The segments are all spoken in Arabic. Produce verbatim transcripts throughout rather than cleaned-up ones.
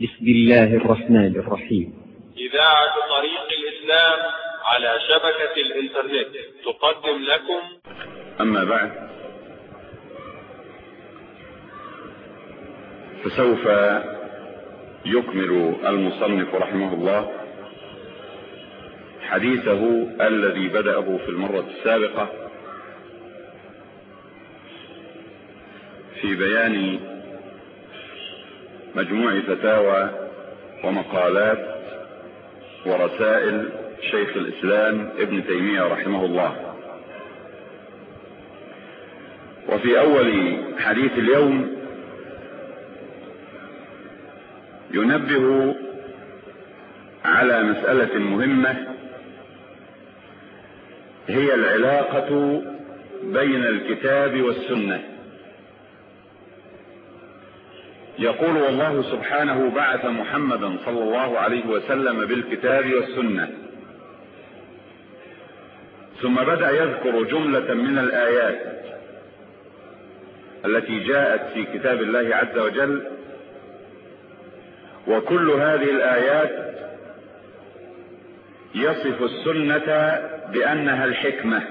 بسم الله الرحمن الرحيم. إذاعة طريق الإسلام على شبكة الإنترنت تقدم لكم. أما بعد، فسوف يكمل المصنف رحمه الله حديثه الذي بدأه في المرة السابقة في بيان مجموع فتاوى ومقالات ورسائل شيخ الإسلام ابن تيمية رحمه الله. وفي أول حديث اليوم ينبه على مسألة مهمة، هي العلاقة بين الكتاب والسنة. يقول والله سبحانه: بعث محمدا صلى الله عليه وسلم بالكتاب والسنة. ثم بدأ يذكر جملة من الآيات التي جاءت في كتاب الله عز وجل، وكل هذه الآيات يصف السنة بأنها الحكمة،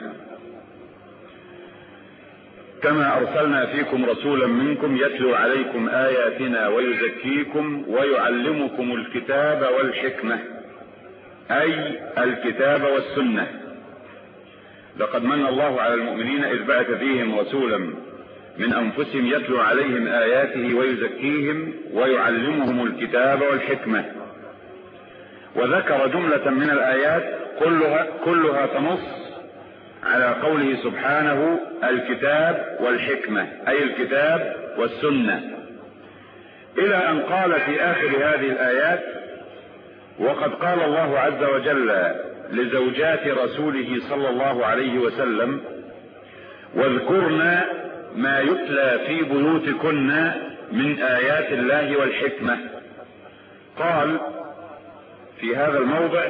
كما أرسلنا فيكم رسولا منكم يتلو عليكم آياتنا ويزكيكم ويعلمكم الكتاب والحكمة، أي الكتاب والسنة. لقد من الله على المؤمنين إذ بعث فيهم رسولا من أنفسهم يتلو عليهم آياته ويزكيهم ويعلمهم الكتاب والحكمة. وذكر جملة من الآيات كلها, كلها تنص على قوله سبحانه: الكتاب والحكمة، أي الكتاب والسنة، إلى أن قال في آخر هذه الآيات: وقد قال الله عز وجل لزوجات رسوله صلى الله عليه وسلم: واذكرن ما يتلى في بيوتكن من آيات الله والحكمة. قال في هذا الموضع: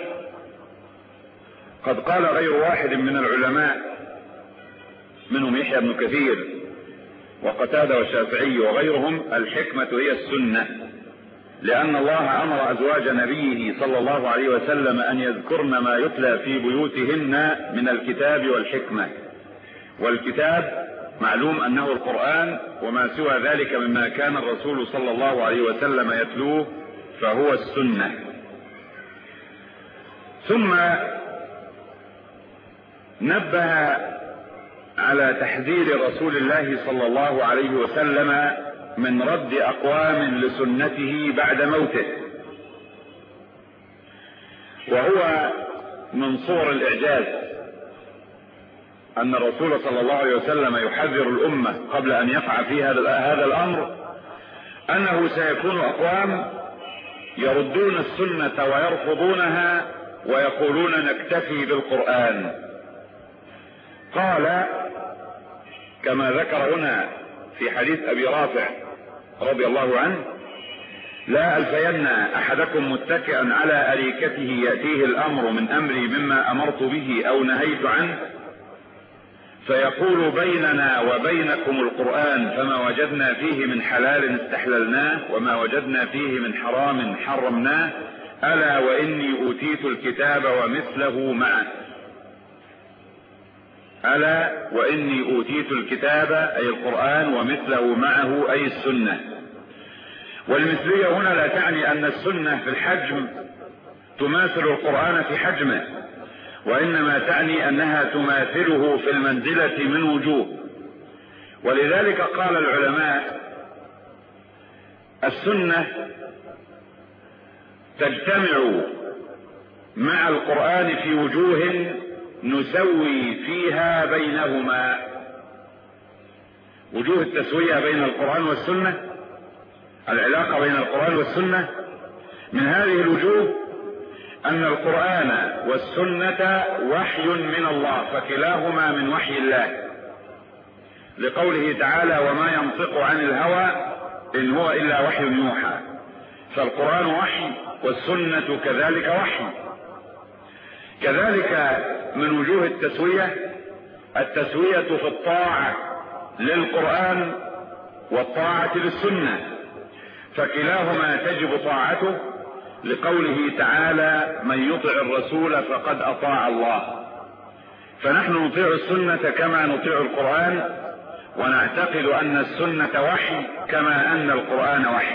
قد قال غير واحد من العلماء، منهم يحيى بن كثير وقتادة والشافعي وغيرهم: الحكمة هي السنة، لأن الله أمر أزواج نبيه صلى الله عليه وسلم أن يذكرن ما يتلى في بيوتهن من الكتاب والحكمة. والكتاب معلوم أنه القرآن، وما سوى ذلك مما كان الرسول صلى الله عليه وسلم يتلوه فهو السنة. ثم نبه على تحذير رسول الله صلى الله عليه وسلم من رد أقوام لسنته بعد موته، وهو من صور الإعجاز أن الرسول صلى الله عليه وسلم يحذر الأمة قبل أن يقع في هذا الأمر أنه سيكون أقوام يردون السنة ويرفضونها ويقولون نكتفي بالقرآن. قال كما ذكر هنا في حديث أبي رافع رضي الله عنه: لا ألفين أحدكم متكئا على أريكته يأتيه الأمر من أمري مما أمرت به أو نهيت عنه، فيقول بيننا وبينكم القرآن، فما وجدنا فيه من حلال استحللناه وما وجدنا فيه من حرام حرمناه، ألا وإني أوتيت الكتاب ومثله معه. ألا وإني أوتيت الكتاب أي القرآن ومثله معه أي السنة. والمثلية هنا لا تعني أن السنة في الحجم تماثل القرآن في حجمه، وإنما تعني أنها تماثله في المنزلة من وجوه. ولذلك قال العلماء: السنة تجتمع مع القرآن في وجوه نسوي فيها بينهما. وجوه التسوية بين القرآن والسنة، العلاقة بين القرآن والسنة، من هذه الوجوه أن القرآن والسنة وحي من الله، فكلاهما من وحي الله، لقوله تعالى: وما ينطق عن الهوى إن هو إلا وحي يوحى. فالقرآن وحي والسنة كذلك وحي. كذلك من وجوه التسوية التسوية في الطاعة للقرآن والطاعة للسنة، فكلاهما تجب طاعته، لقوله تعالى: من يطع الرسول فقد اطاع الله. فنحن نطيع السنة كما نطيع القرآن، ونعتقد ان السنة وحي كما ان القرآن وحي.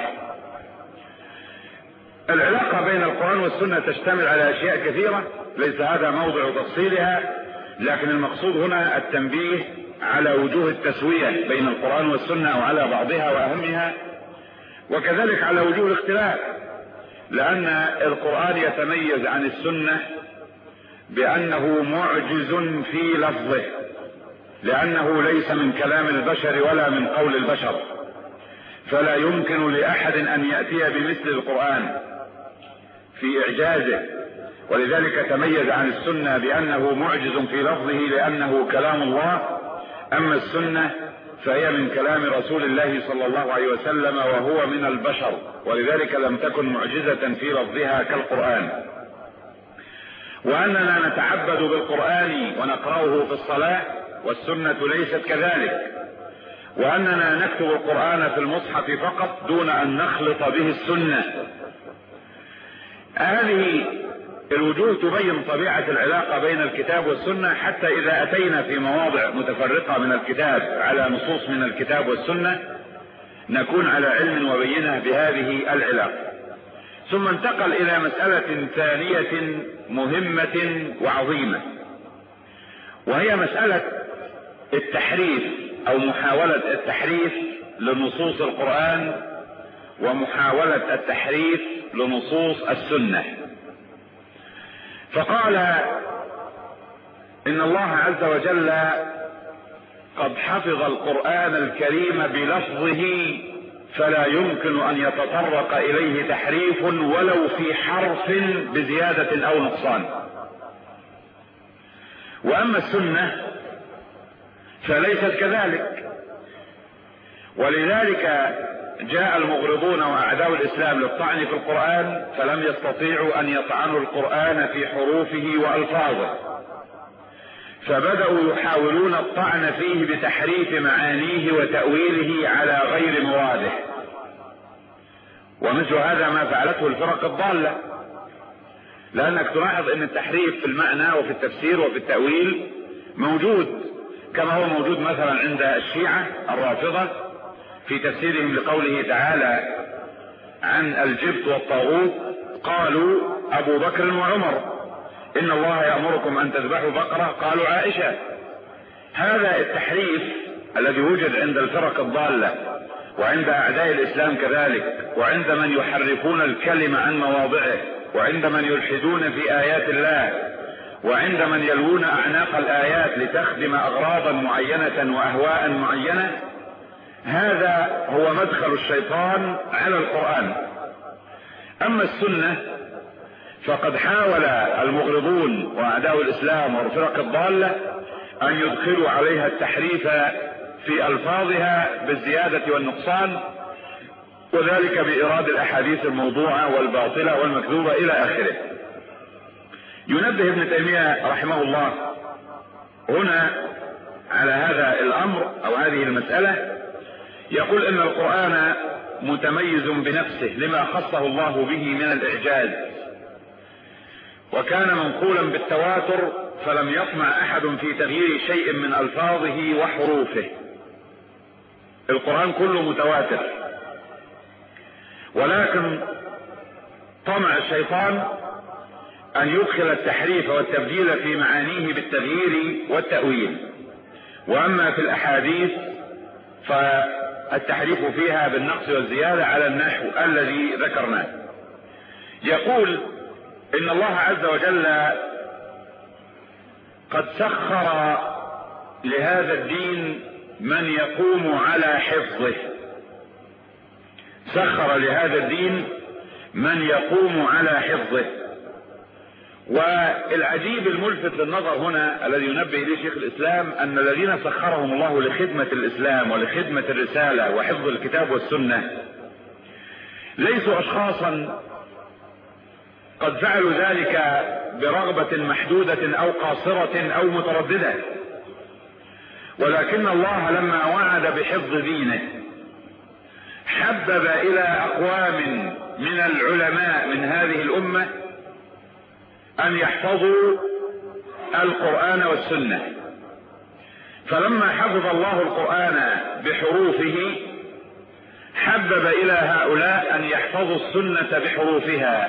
العلاقة بين القرآن والسنة تشتمل على اشياء كثيرة، ليس هذا موضع تفصيلها، لكن المقصود هنا التنبيه على وجوه التسوية بين القرآن والسنة، او على بعضها واهمها، وكذلك على وجوه الاختلاف، لان القرآن يتميز عن السنة بانه معجز في لفظه، لانه ليس من كلام البشر ولا من قول البشر، فلا يمكن لاحد ان يأتي بمثل القرآن في اعجازه، ولذلك تميز عن السنة بانه معجز في لفظه لانه كلام الله. اما السنة فهي من كلام رسول الله صلى الله عليه وسلم وهو من البشر، ولذلك لم تكن معجزة في لفظها كالقرآن. واننا نتعبد بالقرآن ونقرأه في الصلاة، والسنة ليست كذلك. واننا نكتب القرآن في المصحف فقط دون ان نخلط به السنة. هذه الوجوه تبين طبيعة العلاقة بين الكتاب والسنة، حتى اذا اتينا في مواضع متفرقة من الكتاب على نصوص من الكتاب والسنة نكون على علم وبينة بهذه العلاقة. ثم انتقل الى مسألة ثانية مهمة وعظيمة، وهي مسألة التحريف او محاولة التحريف لنصوص القرآن ومحاولة التحريف لنصوص السنة. فقال ان الله عز وجل قد حفظ القرآن الكريم بلفظه، فلا يمكن ان يتطرق اليه تحريف ولو في حرف بزيادة او نقصان. واما السنة فليست كذلك، ولذلك جاء المغرضون واعداء الاسلام للطعن في القرآن فلم يستطيعوا ان يطعنوا القرآن في حروفه والفاظه، فبدأوا يحاولون الطعن فيه بتحريف معانيه وتأويله على غير مراده. ومثل هذا ما فعلته الفرق الضالة، لانك تلاحظ ان التحريف في المعنى وفي التفسير وفي التأويل موجود، كما هو موجود مثلا عند الشيعة الرافضة في تفسيرهم لقوله تعالى عن الجبت والطاغوت: قالوا ابو بكر وعمر، ان الله يأمركم ان تذبحوا بقرة، قالوا عائشة. هذا التحريف الذي وجد عند الفرق الضالة وعند اعداء الاسلام كذلك، وعند من يحرفون الكلمة عن مواضعه، وعند من يلحدون في ايات الله، وعند من يلوون اعناق الايات لتخدم اغراضا معينة واهواء معينة، هذا هو مدخل الشيطان على القرآن. اما السنة فقد حاول المغرضون واعداء الاسلام والفرق الضالة ان يدخلوا عليها التحريف في الفاظها بالزيادة والنقصان، وذلك بإيراد الاحاديث الموضوعة والباطلة والمكذوبة الى اخره. ينبه ابن تيمية رحمه الله هنا على هذا الامر او هذه المسألة، يقول ان القرآن متميز بنفسه لما خصه الله به من الاعجاز، وكان منقولا بالتواتر فلم يطمع احد في تغيير شيء من الفاظه وحروفه. القرآن كله متواتر، ولكن طمع الشيطان ان يدخل التحريف والتبديل في معانيه بالتغيير والتأويل. واما في الاحاديث فالتحريف فيها بالنقص والزيادة على النحو الذي ذكرناه. يقول ان الله عز وجل قد سخر لهذا الدين من يقوم على حفظه، سخر لهذا الدين من يقوم على حفظه. والعجيب الملفت للنظر هنا الذي ينبه اليه شيخ الاسلام ان الذين سخرهم الله لخدمة الاسلام ولخدمة الرسالة وحفظ الكتاب والسنة ليسوا اشخاصا قد فعلوا ذلك برغبة محدودة او قاصرة او مترددة، ولكن الله لما وعد بحفظ دينه حبب إلى أقوام من العلماء من هذه الأمة أن يحفظوا القرآن والسنة، فلما حفظ الله القرآن بحروفه حبب إلى هؤلاء أن يحفظوا السنة بحروفها،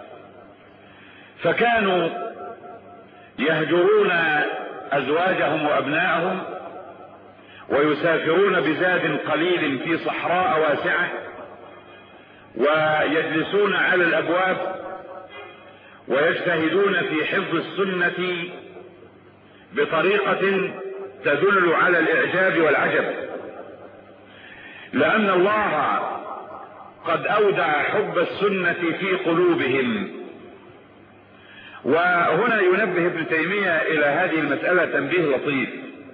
فكانوا يهجرون أزواجهم وأبنائهم ويسافرون بزاد قليل في صحراء واسعة، ويجلسون على الأبواب ويجتهدون في حفظ السنة بطريقة تدل على الإعجاب والعجب، لأن الله قد أودع حب السنة في قلوبهم. وهنا ينبه ابن تيمية إلى هذه المسألة تنبيه لطيف،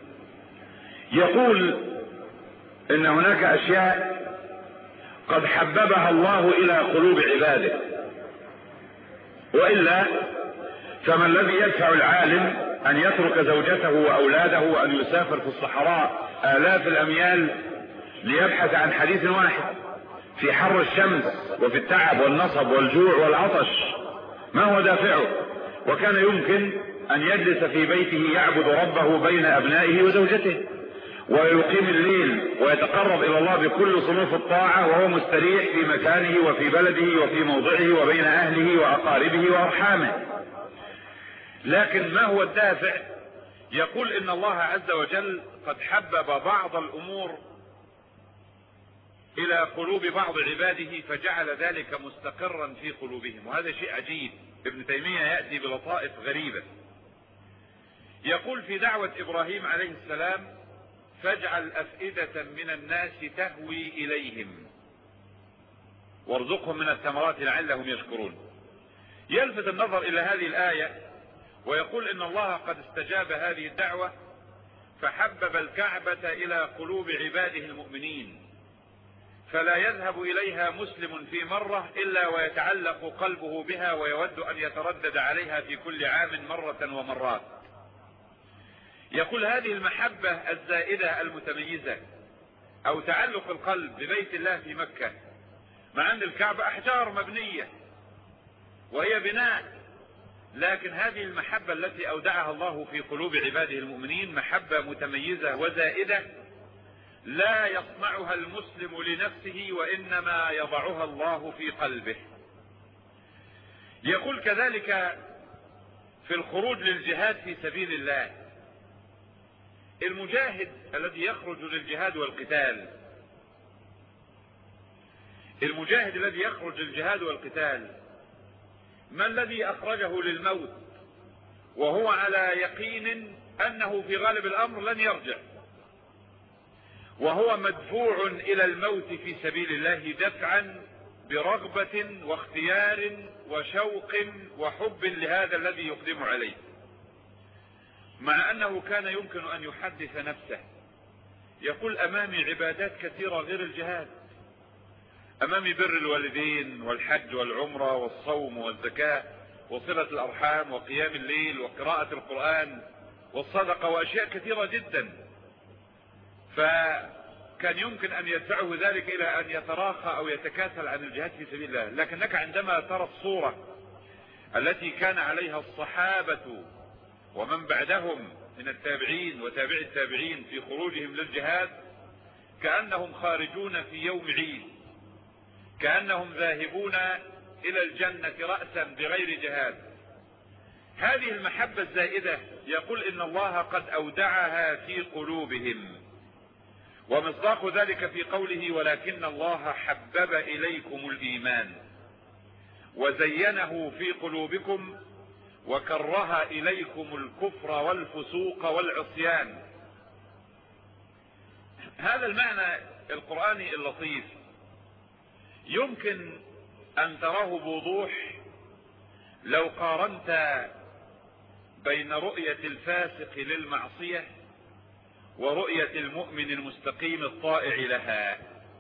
يقول إن هناك أشياء قد حببها الله إلى قلوب عباده، وإلا فما الذي يدفع العالم أن يترك زوجته وأولاده وأن يسافر في الصحراء آلاف الأميال ليبحث عن حديث واحد في حر الشمس وفي التعب والنصب والجوع والعطش؟ ما هو دافعه؟ وكان يمكن أن يجلس في بيته يعبد ربه بين أبنائه وزوجته ويقيم الليل ويتقرب إلى الله بكل صنوف الطاعة وهو مستريح في مكانه وفي بلده وفي موضعه وبين أهله وأقاربه وأرحامه. لكن ما هو الدافع؟ يقول إن الله عز وجل قد حبب بعض الأمور إلى قلوب بعض عباده فجعل ذلك مستقرا في قلوبهم، وهذا شيء عجيب. ابن تيمية يأتي بلطائف غريبة، يقول في دعوة إبراهيم عليه السلام: فاجعل أفئدة من الناس تهوي إليهم وارزقهم من الثمرات لعلهم يشكرون. يلفت النظر إلى هذه الآية ويقول إن الله قد استجاب هذه الدعوة فحبب الكعبة إلى قلوب عباده المؤمنين، فلا يذهب إليها مسلم في مرة إلا ويتعلق قلبه بها ويود أن يتردد عليها في كل عام مرة ومرات. يقول هذه المحبة الزائدة المتميزة أو تعلق القلب ببيت الله في مكة، مع أن الكعبة أحجار مبنية وهي بناء، لكن هذه المحبة التي أودعها الله في قلوب عباده المؤمنين محبة متميزة وزائدة لا يصنعها المسلم لنفسه وإنما يضعها الله في قلبه. يقول كذلك في الخروج للجهاد في سبيل الله، المجاهد الذي يخرج للجهاد والقتال، المجاهد الذي يخرج للجهاد والقتال ما الذي أخرجه للموت وهو على يقين أنه في غالب الأمر لن يرجع، وهو مدفوع إلى الموت في سبيل الله دفعا برغبة واختيار وشوق وحب لهذا الذي يقدم عليه، مع أنه كان يمكن أن يحدث نفسه يقول أمامي عبادات كثيرة غير الجهاد، أمامي بر الوالدين والحج والعمرة والصوم والزكاة وصلة الأرحام وقيام الليل وقراءة القرآن والصدقة وأشياء كثيرة جدا، فكان يمكن أن يدفعه ذلك إلى أن يتراخى أو يتكاسل عن الجهاد في سبيل الله. لكنك عندما ترى الصورة التي كان عليها الصحابة ومن بعدهم من التابعين وتابع التابعين في خروجهم للجهاد كأنهم خارجون في يوم عيد، كأنهم ذاهبون إلى الجنة رأسا بغير جهاد. هذه المحبة الزائدة يقول إن الله قد أودعها في قلوبهم، ومصداق ذلك في قوله: ولكن الله حبب إليكم الإيمان وزينه في قلوبكم وكره إليكم الكفر والفسوق والعصيان. هذا المعنى القرآني اللطيف يمكن أن تراه بوضوح لو قارنت بين رؤية الفاسق للمعصية ورؤية المؤمن المستقيم الطائع لها.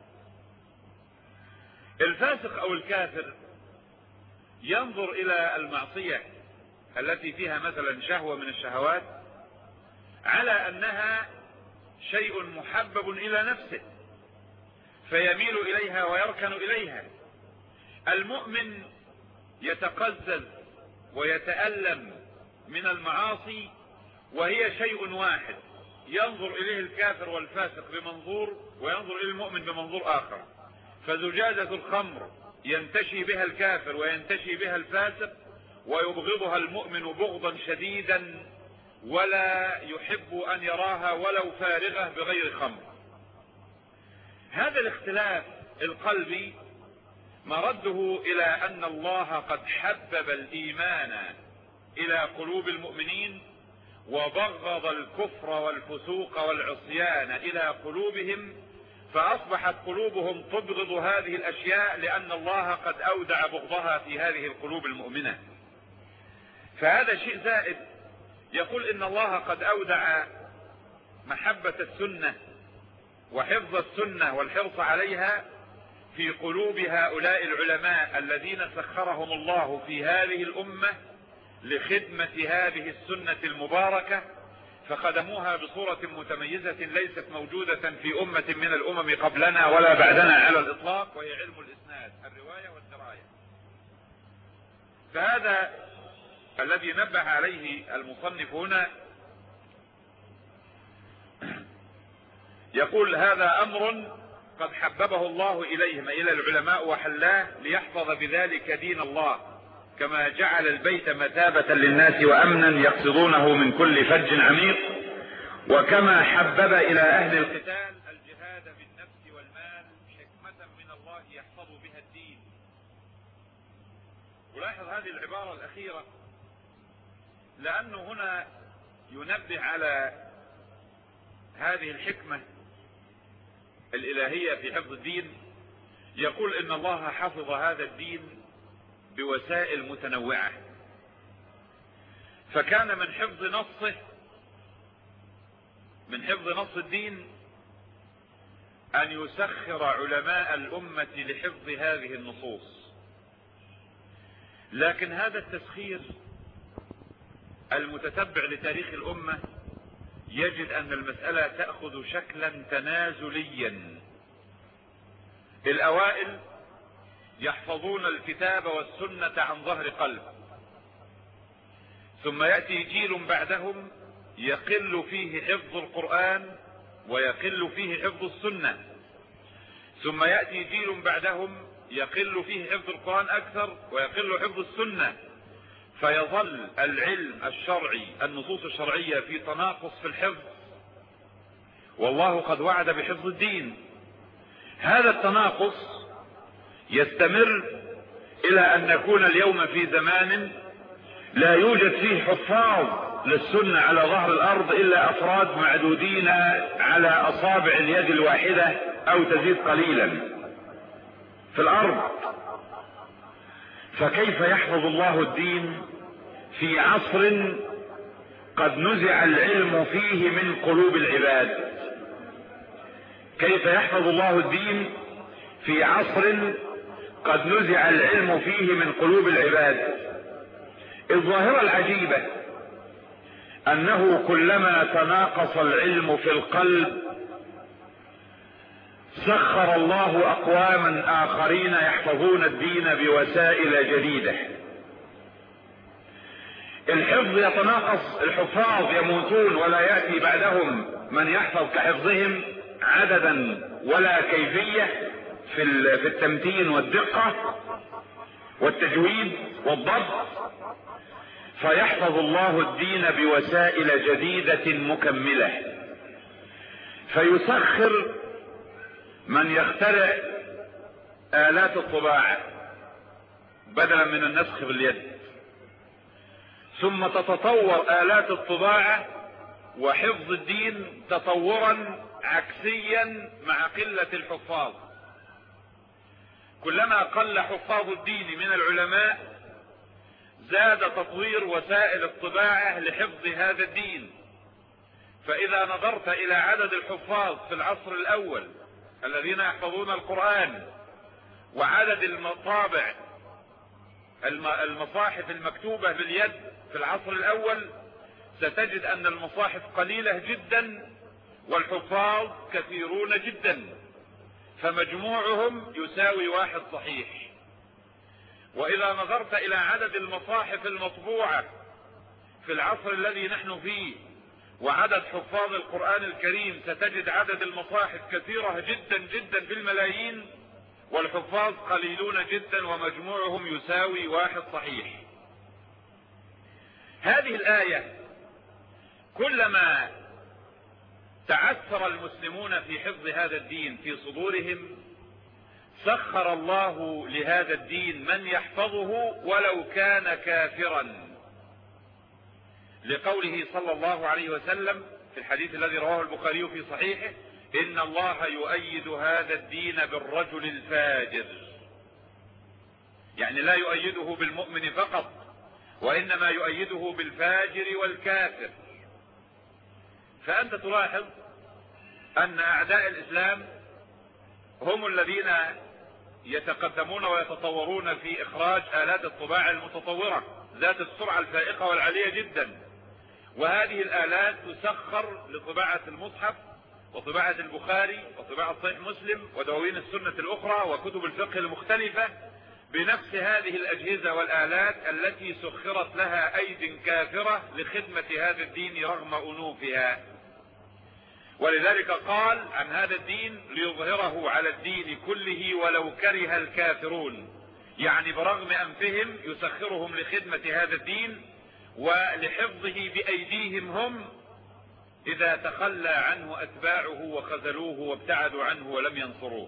الفاسق أو الكافر ينظر إلى المعصية التي فيها مثلا شهوة من الشهوات على أنها شيء محبب إلى نفسه، فيميل إليها ويركن إليها. المؤمن يتقزز ويتألم من المعاصي وهي شيء واحد، ينظر إليه الكافر والفاسق بمنظور وينظر إليه المؤمن بمنظور آخر. فزجاجة الخمر ينتشي بها الكافر وينتشي بها الفاسق، ويبغضها المؤمن بغضا شديدا ولا يحب أن يراها ولو فارغة بغير خمر. هذا الاختلاف القلبي مرده إلى أن الله قد حبب الإيمان إلى قلوب المؤمنين وبغض الكفر والفسوق والعصيان إلى قلوبهم، فأصبحت قلوبهم تبغض هذه الأشياء لأن الله قد أودع بغضها في هذه القلوب المؤمنة. فهذا شيء زائد. يقول إن الله قد أودع محبة السنة وحفظ السنة والحرص عليها في قلوب هؤلاء العلماء الذين سخرهم الله في هذه الأمة لخدمة هذه السنة المباركة، فخدموها بصورة متميزة ليست موجودة في أمة من الأمم قبلنا ولا بعدنا على الإطلاق، وهي علم الإسناد، الرواية والدراية. فهذا الذي نبه عليه المصنف هنا، يقول هذا أمر قد حببه الله إليهم، إلى العلماء وحلاه ليحفظ بذلك دين الله، كما جعل البيت مثابة للناس وأمنا يقصدونه من كل فج عميق، وكما حبب إلى أهل القتال الجهاد بالنفس والمال حكمة من الله يحفظ بها الدين. ولاحظ هذه العبارة الأخيرة لأنه هنا ينبه على هذه الحكمة الإلهية في حفظ الدين. يقول إن الله حفظ هذا الدين بوسائل متنوعة، فكان من حفظ نصه من حفظ نص الدين أن يسخر علماء الأمة لحفظ هذه النصوص. لكن هذا التسخير المتتبع لتاريخ الأمة يجد أن المسألة تأخذ شكلا تنازليا. الأوائل يحفظون الكتاب والسنة عن ظهر قلب، ثم يأتي جيل بعدهم يقل فيه حفظ القرآن ويقل فيه حفظ السنة، ثم يأتي جيل بعدهم يقل فيه حفظ القرآن أكثر ويقل حفظ السنة، فيظل العلم الشرعي النصوص الشرعية في تناقص في الحفظ، والله قد وعد بحفظ الدين. هذا التناقص يستمر إلى أن نكون اليوم في زمان لا يوجد فيه حفاظ للسنة على ظهر الأرض إلا أفراد معدودين على أصابع اليد الواحدة أو تزيد قليلا في الأرض. فكيف يحفظ الله الدين في عصر قد نزع العلم فيه من قلوب العباد؟ كيف يحفظ الله الدين في عصر قد نزع العلم فيه من قلوب العباد؟ الظاهرة العجيبة أنه كلما تناقص العلم في القلب سخر الله أقواما آخرين يحفظون الدين بوسائل جديدة. الحفظ يتناقص، الحفاظ يموتون ولا يأتي بعدهم من يحفظ كحفظهم عددا ولا كيفية في في التمتين والدقة والتجويد والضبط، فيحفظ الله الدين بوسائل جديدة مكملة، فيسخر من يخترع آلات الطباعة بدلا من النسخ باليد، ثم تتطور آلات الطباعة وحفظ الدين تطورا عكسيا مع قلة الحفاظ. كلما قل حفاظ الدين من العلماء زاد تطوير وسائل الطباعة لحفظ هذا الدين. فإذا نظرت إلى عدد الحفاظ في العصر الأول الذين يحفظون القرآن وعدد المطابع المصاحف المكتوبة باليد في العصر الأول، ستجد أن المصاحف قليلة جدا والحفاظ كثيرون جدا. فمجموعهم يساوي واحد صحيح. وإذا نظرت إلى عدد المصاحف المطبوعة في العصر الذي نحن فيه وعدد حفاظ القرآن الكريم، ستجد عدد المصاحف كثيرة جدا جدا بالملايين، والحفاظ قليلون جدا، ومجموعهم يساوي واحد صحيح. هذه الآية كلما تعثر المسلمون في حفظ هذا الدين في صدورهم، سخر الله لهذا الدين من يحفظه ولو كان كافرا، لقوله صلى الله عليه وسلم في الحديث الذي رواه البخاري في صحيحه: إن الله يؤيد هذا الدين بالرجل الفاجر. يعني لا يؤيده بالمؤمن فقط، وإنما يؤيده بالفاجر والكافر. فأنت تلاحظ أن أعداء الإسلام هم الذين يتقدمون ويتطورون في إخراج آلات الطباعة المتطورة ذات السرعة الفائقة والعالية جدا، وهذه الآلات تسخر لطباعة المصحف وطباعة البخاري وطباعة صحيح مسلم ودواوين السنة الأخرى وكتب الفقه المختلفة بنفس هذه الأجهزة والآلات التي سخرت لها أيد كافرة لخدمة هذا الدين رغم أنوفها. ولذلك قال عن هذا الدين: ليظهره على الدين كله ولو كره الكافرون. يعني برغم أنفهم يسخرهم لخدمة هذا الدين ولحفظه بأيديهم هم، إذا تخلى عنه أتباعه وخذلوه وابتعدوا عنه ولم ينصروه.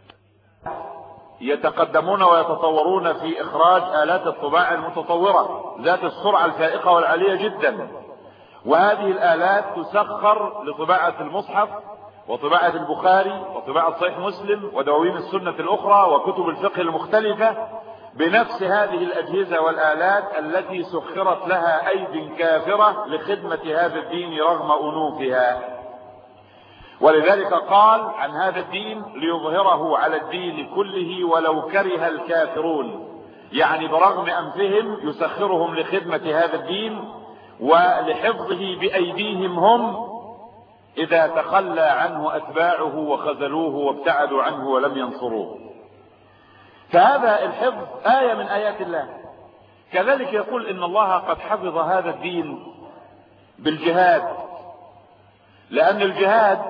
يتقدمون ويتطورون في إخراج آلات الطباعة المتطورة ذات السرعة الفائقة والعالية جدا، وهذه الآلات تسخر لطباعة المصحف وطباعة البخاري وطباعة صحيح مسلم ودواوين السنة الأخرى وكتب الفقه المختلفة بنفس هذه الأجهزة والآلات التي سخرت لها أيد كافرة لخدمة هذا الدين رغم أنوفها. ولذلك قال عن هذا الدين: ليظهره على الدين كله ولو كره الكافرون. يعني برغم أنفهم يسخرهم لخدمة هذا الدين ولحفظه بأيديهم هم، إذا تخلى عنه أتباعه وخذلوه وابتعدوا عنه ولم ينصروه. فهذا الحفظ آية من آيات الله. كذلك يقول إن الله قد حفظ هذا الدين بالجهاد، لأن الجهاد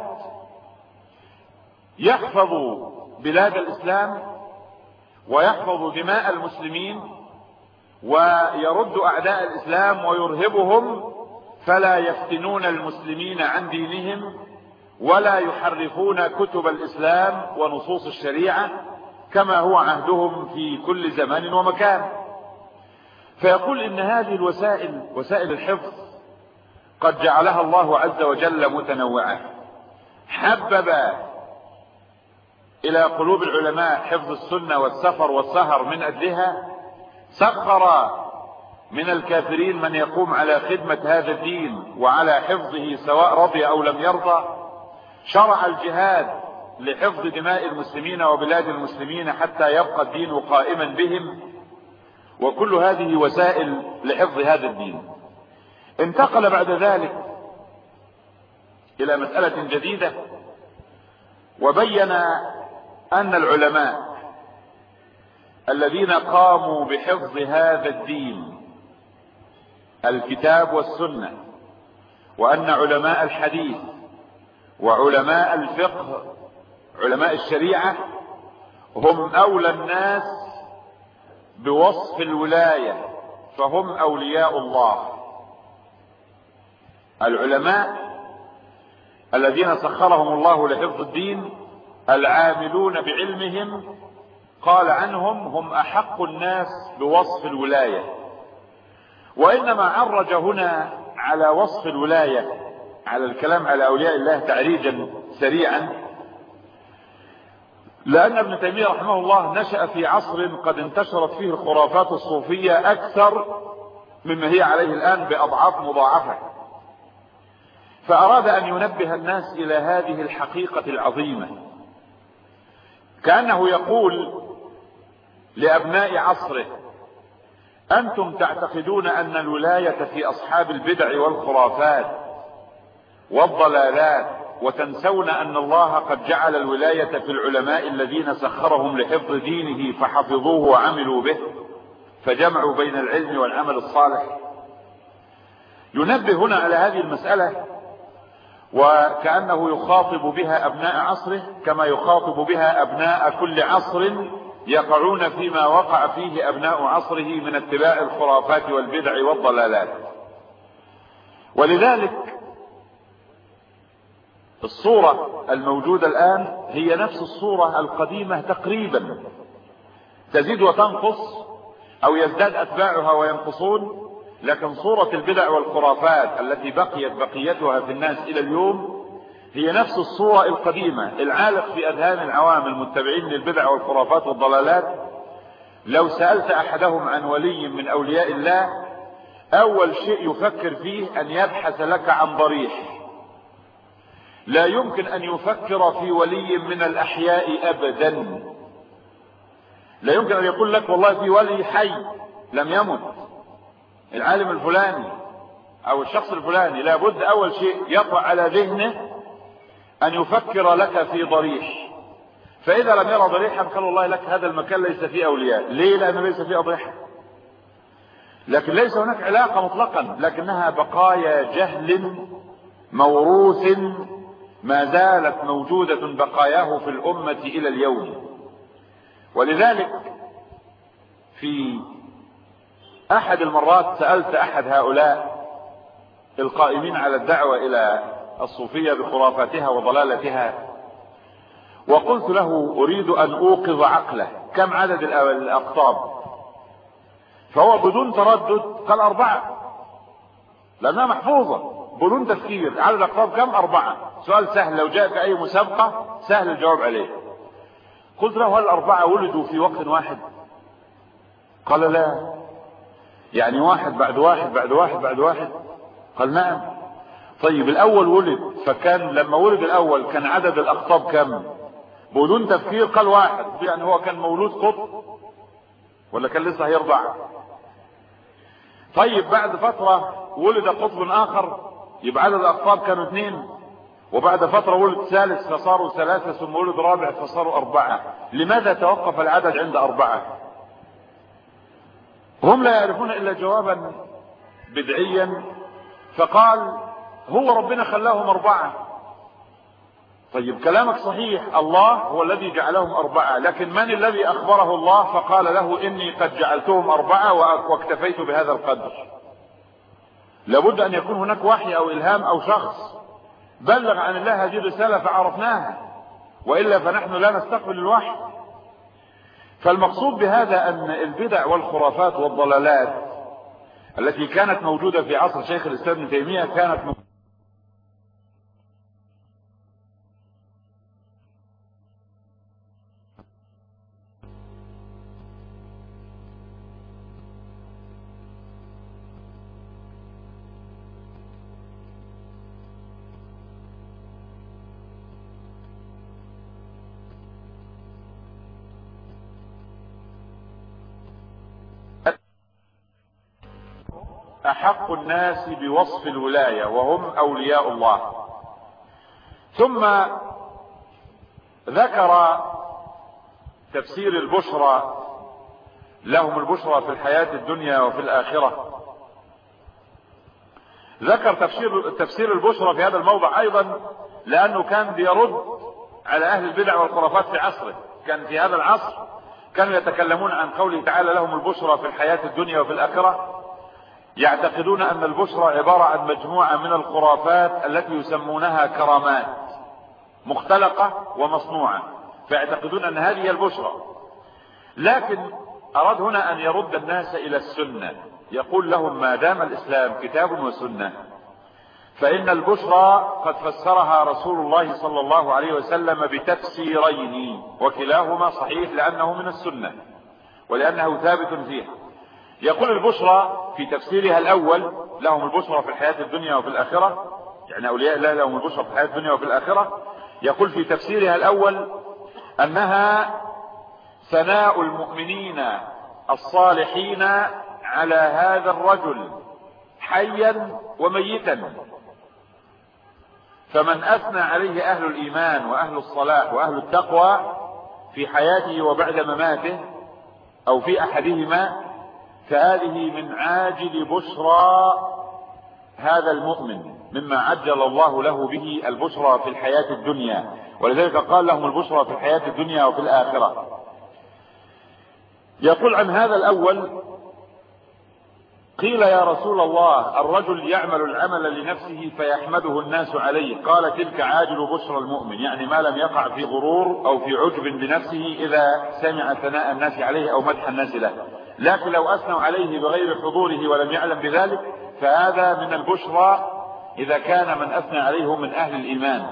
يحفظ بلاد الإسلام ويحفظ دماء المسلمين ويرد أعداء الإسلام ويرهبهم، فلا يفتنون المسلمين عن دينهم ولا يحرفون كتب الإسلام ونصوص الشريعة كما هو عهدهم في كل زمان ومكان. فيقول إن هذه الوسائل وسائل الحفظ قد جعلها الله عز وجل متنوعة. حبب إلى قلوب العلماء حفظ السنة والسفر والسهر من أجلها، سخر من الكافرين من يقوم على خدمة هذا الدين وعلى حفظه سواء رضي أو لم يرضى، شرع الجهاد لحفظ دماء المسلمين وبلاد المسلمين حتى يبقى الدين قائما بهم، وكل هذه وسائل لحفظ هذا الدين. انتقل بعد ذلك إلى مسألة جديدة، وبين أن العلماء الذين قاموا بحفظ هذا الدين الكتاب والسنة، وأن علماء الحديث وعلماء الفقه علماء الشريعة هم أولى الناس بوصف الولاية، فهم أولياء الله. العلماء الذين سخرهم الله لحفظ الدين العاملون بعلمهم قال عنهم هم أحق الناس بوصف الولاية. وإنما عرج هنا على وصف الولاية على الكلام على أولياء الله تعريجا سريعا، لأن ابن تيمية رحمه الله نشأ في عصر قد انتشرت فيه الخرافات الصوفية أكثر مما هي عليه الآن بأضعاف مضاعفة، فأراد أن ينبه الناس إلى هذه الحقيقة العظيمة، كأنه يقول لأبناء عصره: أنتم تعتقدون أن الولاية في أصحاب البدع والخرافات والضلالات وتنسون أن الله قد جعل الولاية في العلماء الذين سخرهم لحفظ دينه فحفظوه وعملوا به، فجمعوا بين العلم والعمل الصالح. ينبه هنا على هذه المسألة وكأنه يخاطب بها أبناء عصره كما يخاطب بها أبناء كل عصر يقعون فيما وقع فيه أبناء عصره من اتباع الخرافات والبدع والضلالات. ولذلك الصورة الموجودة الآن هي نفس الصورة القديمة تقريبا، تزيد وتنقص أو يزداد أتباعها وينقصون، لكن صورة البدع والخرافات التي بقيت بقيتها في الناس إلى اليوم هي نفس الصورة القديمة. العالق في أذهان العوام المتبعين للبدع والخرافات والضلالات لو سألت أحدهم عن ولي من أولياء الله أول شيء يفكر فيه أن يبحث لك عن ضريح، لا يمكن أن يفكر في ولي من الأحياء أبدا. لا يمكن أن يقول لك والله في ولي حي لم يمت، العالم الفلاني أو الشخص الفلاني. لابد أول شيء يطرأ على ذهنه أن يفكر لك في ضريح، فإذا لم يرى ضريحا قال والله لك هذا المكان ليس فيه أولياء. ليه؟ لأنه ليس فيه أضرحة، لكن ليس هناك علاقة مطلقا، لكنها بقايا جهل موروث ما زالت موجودة بقاياه في الأمة إلى اليوم. ولذلك في أحد المرات سألت أحد هؤلاء القائمين على الدعوة إلى الصوفية بخرافاتها وضلالتها، وقلت له أريد أن أوقظ عقله كم عدد الأقطاب، فهو بدون تردد قال أربعة، لأنها محفوظة بدون تفكير. عدد الأقطاب كم؟ أربعة. سؤال سهل، لو جاء في أي مسابقة سهل الجواب عليه. قلت له هل الأربعة ولدوا في وقت واحد؟ قال لا. يعني واحد بعد واحد بعد واحد بعد واحد؟ قال نعم. طيب الأول ولد، فكان لما ولد الأول كان عدد الأقطاب كم؟ بدون تفكير قال واحد. يعني هو كان مولود قط ولا كان لسه هيرضع؟ طيب بعد فترة ولد قطب آخر، يبقى عدد الأقطاب كانوا اثنين، وبعد فترة ولد ثالث فصاروا ثلاثة، ثم ولد رابع فصاروا أربعة. لماذا توقف العدد عند أربعة؟ هم لا يعرفون إلا جوابا بدعيا، فقال هو ربنا خلاهم أربعة. طيب كلامك صحيح، الله هو الذي جعلهم أربعة، لكن من الذي أخبره الله فقال له إني قد جعلتهم أربعة واكتفيت بهذا القدر؟ لابد أن يكون هناك وحي أو إلهام أو شخص بلغ عن الله هذه الرسالة فعرفناها، وإلا فنحن لا نستقبل الوحي. فالمقصود بهذا أن البدع والخرافات والضلالات التي كانت موجودة في عصر شيخ الإسلام ابن تيمية كانت موجودة أحق الناس بوصف الولاية وهم أولياء الله. ثم ذكر تفسير البشرى، لهم البشرى في الحياة الدنيا وفي الآخرة. ذكر تفسير تفسير البشرى في هذا الموضع أيضا لأنه كان بيرد على أهل البدع والخرافات في عصره. كان في هذا العصر كانوا يتكلمون عن قوله تعالى لهم البشرى في الحياة الدنيا وفي الآخرة، يعتقدون أن البشرى عبارة عن مجموعة من الخرافات التي يسمونها كرامات مختلقة ومصنوعة، فيعتقدون أن هذه هي البشرى. لكن أراد هنا أن يرد الناس إلى السنة، يقول لهم ما دام الإسلام كتاب وسنة فإن البشرى قد فسرها رسول الله صلى الله عليه وسلم بتفسيرين، وكلاهما صحيح لأنه من السنة ولأنه ثابت فيها. يقول البشرى في تفسيرها الأول لهم البشرى في الحياة الدنيا وفي الآخرة، يعني أولياء الله لهم البشرى في الحياة الدنيا وفي الآخرة. يقول في تفسيرها الأول أنها ثناء المؤمنين الصالحين على هذا الرجل حيا وميتا، فمن أثنى عليه أهل الإيمان وأهل الصلاح وأهل التقوى في حياته وبعد مماته أو في أحدهما فهذه من عاجل بشرى هذا المؤمن، مما عجل الله له به البشرى في الحياة الدنيا، ولذلك قال لهم البشرى في الحياة الدنيا وفي الآخرة. يقول عن هذا الأول: قيل يا رسول الله الرجل يعمل العمل لنفسه فيحمده الناس عليه، قال تلك عاجل بشرى المؤمن، يعني ما لم يقع في غرور أو في عجب بنفسه إذا سمع ثناء الناس عليه أو مدح الناس له، لكن لو أثنوا عليه بغير حضوره ولم يعلم بذلك فهذا من البشرى إذا كان من أثنى عليه من أهل الإيمان.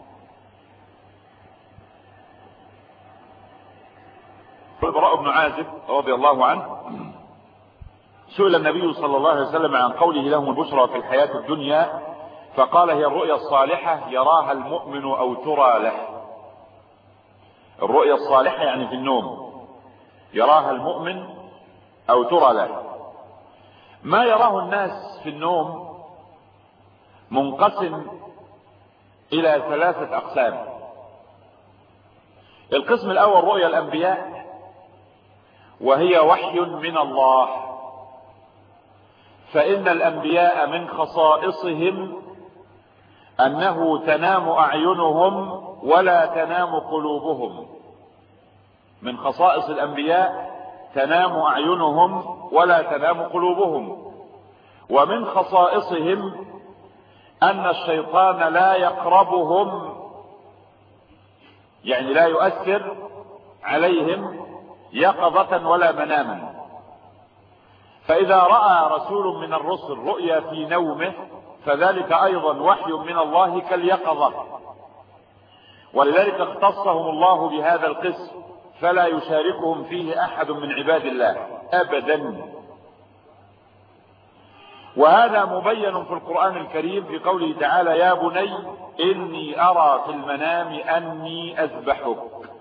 البراء بن عازب رضي الله عنه سئل النبي صلى الله عليه وسلم عن قوله لهم البشرى في الحياة الدنيا، فقال هي الرؤيا الصالحة يراها المؤمن أو ترى له. الرؤيا الصالحة يعني في النوم، يراها المؤمن أو ترى له. ما يراه الناس في النوم منقسم إلى ثلاثة أقسام. القسم الأول رؤيا الأنبياء، وهي وحي من الله، فإن الأنبياء من خصائصهم أنه تنام أعينهم ولا تنام قلوبهم. من خصائص الأنبياء تنام أعينهم ولا تنام قلوبهم. ومن خصائصهم أن الشيطان لا يقربهم، يعني لا يؤثر عليهم يقظة ولا مناما. فإذا رأى رسول من الرسل رؤيا في نومه فذلك أيضا وحي من الله كاليقظة، ولذلك اختصهم الله بهذا القسم فلا يشاركهم فيه أحد من عباد الله أبدا. وهذا مبين في القرآن الكريم في قوله تعالى يا بني إني أرى في المنام أني أذبحك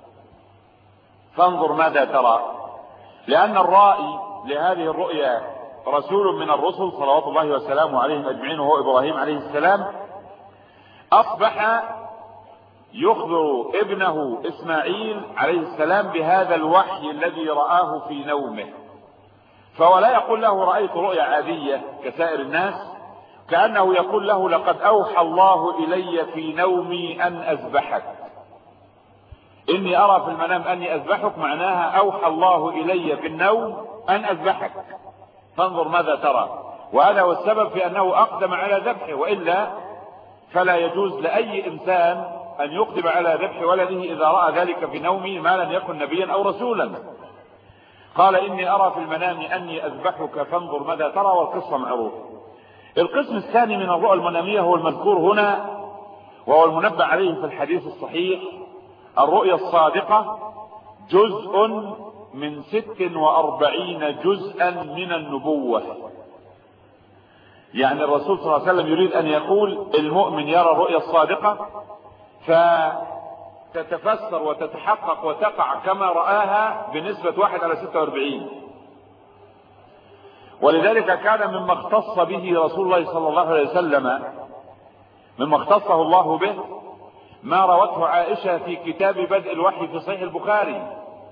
فانظر ماذا ترى. لأن الرائي لهذه الرؤيا رسول من الرسل صلوات الله وسلامه عليهم أجمعين وهو إبراهيم عليه السلام، أصبح يخبر ابنه إسماعيل عليه السلام بهذا الوحي الذي رآه في نومه، فولا يقول له رأيت رؤيا عادية كسائر الناس، كأنه يقول له لقد أوحى الله إلي في نومي أن أذبحك. إني أرى في المنام أني أذبحك معناها أوحى الله إلي في النوم أن أذبحك فانظر ماذا ترى. وهذا هو السبب في أنه أقدم على ذبحه، وإلا فلا يجوز لأي إنسان أن يقدم على ذبح ولده إذا رأى ذلك في نومه ما لم يكن نبيا أو رسولا. قال إني أرى في المنام أني أذبحك فانظر ماذا ترى، والقصة معروفة. القسم الثاني من الرؤى المنامية هو المذكور هنا وهو المنبه عليه في الحديث الصحيح، الرؤيا الصادقة جزء من ست وأربعين جزءا من النبوة. يعني الرسول صلى الله عليه وسلم يريد أن يقول المؤمن يرى الرؤيا الصادقة فتتفسر وتتحقق وتقع كما رآها بنسبة واحد على ستة وأربعين. ولذلك كان مما اختص به رسول الله صلى الله عليه وسلم، مما اختصه الله به، ما روته عائشة في كتاب بدء الوحي في صحيح البخاري.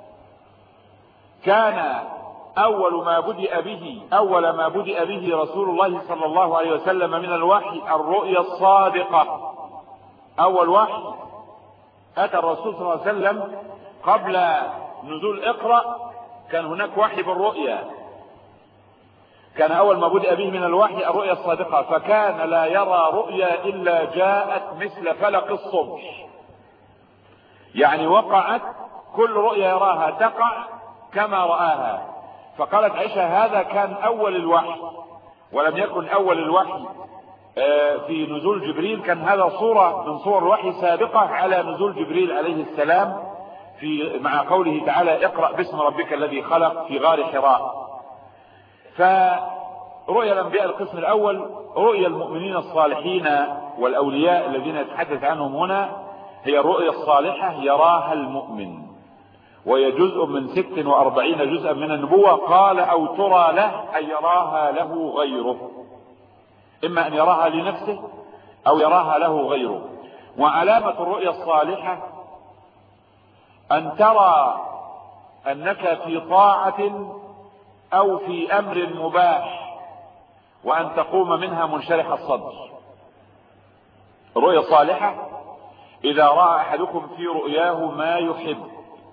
كان أول ما بدأ به أول ما بدأ به رسول الله صلى الله عليه وسلم من الوحي الرؤيا الصادقة. أول وحي أتى الرسول صلى الله عليه وسلم قبل نزول اقرأ كان هناك وحي بالرؤيا، كان أول ما بدأ به من الوحي الرؤيا الصادقة، فكان لا يرى رؤيا إلا جاءت مثل فلق الصبح، يعني وقعت كل رؤيا يراها تقع كما رآها. فقالت عائشة هذا كان أول الوحي، ولم يكن أول الوحي في نزول جبريل، كان هذا صورة من صور الوحي سابقة على نزول جبريل عليه السلام في مع قوله تعالى اقرأ باسم ربك الذي خلق في غار حراء. فرؤيا الأنبياء القسم الأول رؤيا المؤمنين الصالحين والأولياء الذين يتحدث عنهم هنا هي الرؤيا الصالحة يراها المؤمن، وهي جزء من ست وأربعين جزءا من النبوة. قال أو ترى له أي يراها له غيره، إما أن يراها لنفسه او يراها له غيره. وعلامة الرؤيا الصالحة ان ترى انك في طاعة او في امر مباح وان تقوم منها منشرح الصدر. الرؤيا الصالحة اذا رأى احدكم في رؤياه ما يحب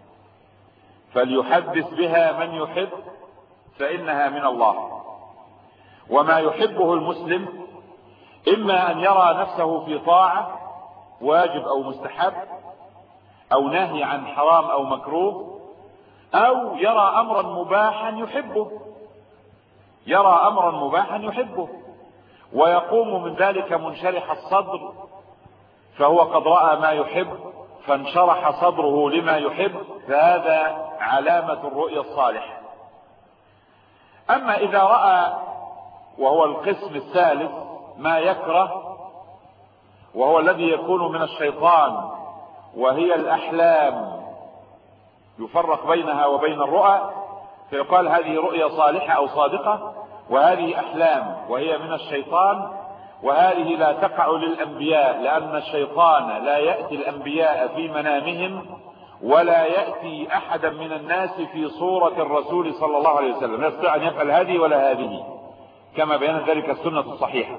فليحدث بها من يحب فانها من الله. وما يحبه المسلم اما ان يرى نفسه في طاعة واجب او مستحب او نهي عن حرام او مكروه، او يرى امرا مباحا يحبه يرى امرا مباحا يحبه ويقوم من ذلك منشرح الصدر، فهو قد رأى ما يحب فانشرح صدره لما يحب، فهذا علامة الرؤيا الصالحة. اما اذا رأى، وهو القسم الثالث، ما يكره وهو الذي يكون من الشيطان وهي الاحلام، يفرق بينها وبين الرؤى فيقال هذه رؤيا صالحة او صادقة، وهذه احلام وهي من الشيطان، وهذه لا تقع للانبياء لان الشيطان لا يأتي الانبياء في منامهم ولا يأتي احدا من الناس في صورة الرسول صلى الله عليه وسلم، لا يستطيع ان يفعل هذه ولا هذه كما بيان ذلك السنة الصحيحة.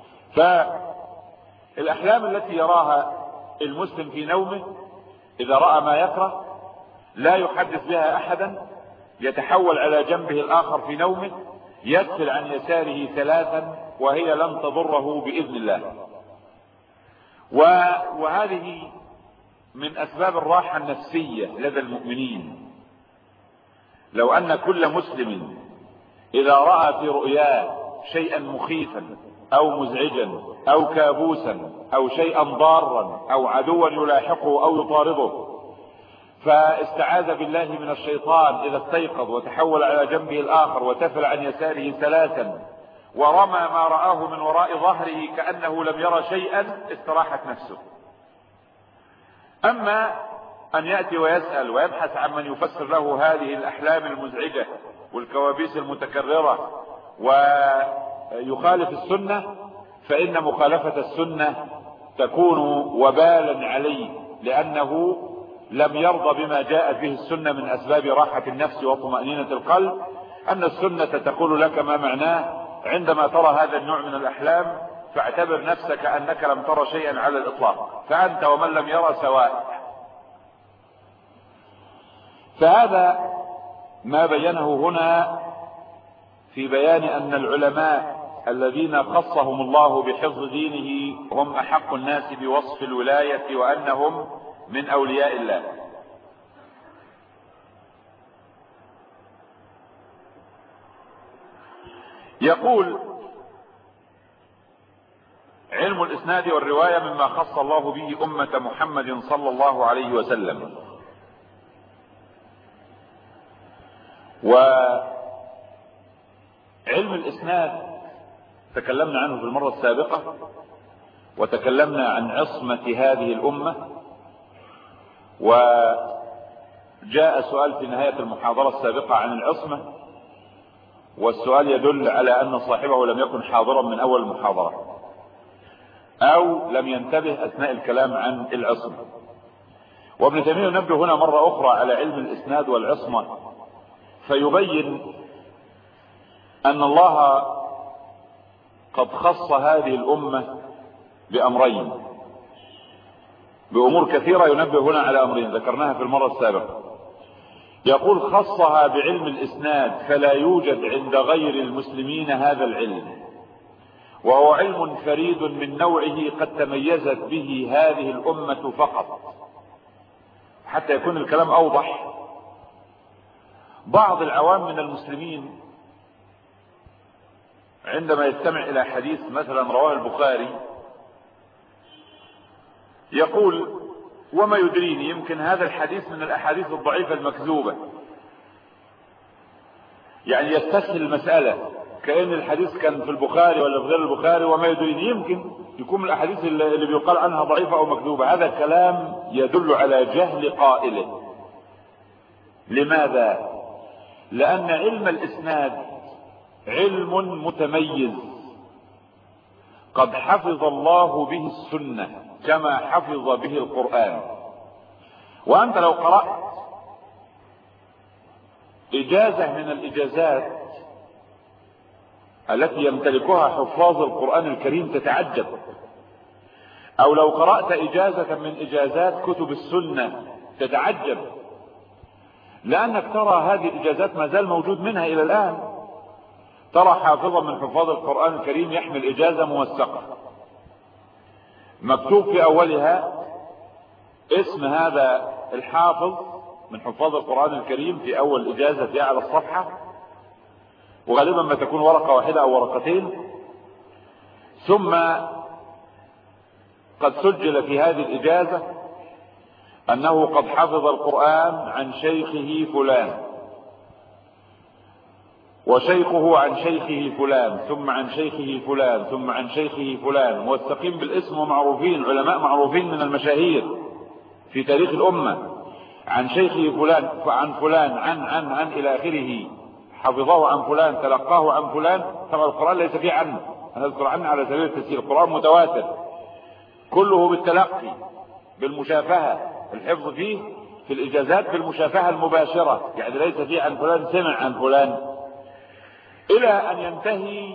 فالاحلام التي يراها المسلم في نومه اذا رأى ما يكره لا يحدث بها احدا، يتحول على جنبه الاخر في نومه، يدفل عن يساره ثلاثا وهي لن تضره باذن الله. وهذه من اسباب الراحة النفسية لدى المؤمنين. لو ان كل مسلم اذا رأى في رؤياه شيئا مخيفا او مزعجا او كابوسا او شيئا ضارا او عدوا يلاحقه او يطارده فاستعاذ بالله من الشيطان اذا استيقظ وتحول على جنبه الاخر وتفل عن يساره ثلاثا ورمى ما رآه من وراء ظهره كأنه لم يرى شيئا استراحت نفسه. اما ان يأتي ويسأل ويبحث عن من يفسر له هذه الاحلام المزعجة والكوابيس المتكررة ويخالف السنة، فان مخالفة السنة تكون وبالا عليه، لانه لم يرضى بما جاءت به السنة من اسباب راحة النفس وطمأنينة القلب. ان السنة تقول لك ما معناه عندما ترى هذا النوع من الاحلام فاعتبر نفسك انك لم ترى شيئا على الاطلاق، فانت ومن لم يرى سواء. فهذا ما بينه هنا في بيان ان العلماء الذين خصهم الله بحفظ دينه هم احق الناس بوصف الولاية وانهم من اولياء الله. يقول علم الاسناد والرواية مما خص الله به امة محمد صلى الله عليه وسلم. وعلم الاسناد تكلمنا عنه في المرة السابقة، وتكلمنا عن عصمة هذه الامة، وجاء سؤال في نهاية المحاضرة السابقة عن العصمة، والسؤال يدل على ان صاحبه لم يكن حاضرا من اول المحاضرة او لم ينتبه اثناء الكلام عن العصمة. وابن تيمية ينبه هنا مرة اخرى على علم الاسناد والعصمة فيبين ان الله قد خص هذه الامة بامرين، بامور كثيرة. ينبه هنا على امرين ذكرناها في المرة السابقة. يقول خصها بعلم الاسناد فلا يوجد عند غير المسلمين هذا العلم، وهو علم فريد من نوعه قد تميزت به هذه الامة فقط. حتى يكون الكلام اوضح، بعض العوام من المسلمين عندما يستمع الى حديث مثلا رواه البخاري يقول وما يدريني يمكن هذا الحديث من الاحاديث الضعيفة المكذوبة، يعني يستسهل المسألة كأن الحديث كان في البخاري ولا في غير البخاري، وما يدريني يمكن يكون من الاحاديث اللي بيقال عنها ضعيفة او مكذوبة. هذا كلام يدل على جهل قائله. لماذا؟ لان علم الاسناد علم متميز قد حفظ الله به السنة كما حفظ به القرآن. وأنت لو قرأت إجازة من الإجازات التي يمتلكها حفاظ القرآن الكريم تتعجب، أو لو قرأت إجازة من إجازات كتب السنة تتعجب، لأنك ترى هذه الإجازات ما زال موجود منها إلى الآن. ترى حافظا من حفاظ القرآن الكريم يحمل إجازة موثقة مكتوب في أولها اسم هذا الحافظ من حفاظ القرآن الكريم في أول إجازة على الصفحة، وغالبا ما تكون ورقة واحدة أو ورقتين، ثم قد سجل في هذه الإجازة أنه قد حفظ القرآن عن شيخه فلان، وشيخه عن شيخه فلان، ثم عن شيخه فلان، ثم عن شيخه فلان، موثقين بالاسم ومعروفين، علماء معروفين من المشاهير في تاريخ الأمة، عن شيخه فلان عن فلان عن عن عن إلى آخره، حفظه عن فلان، تلقاه عن فلان. طبعا القرآن ليس فيه عنه، أنا أذكر عنه على سبيل التسهيل، القرآن متواتر كله بالتلقي بالمشافهة، الحفظ فيه في الإجازات بالمشافهة المباشرة، يعني ليس فيه عن فلان سمع عن فلان، إلى أن ينتهي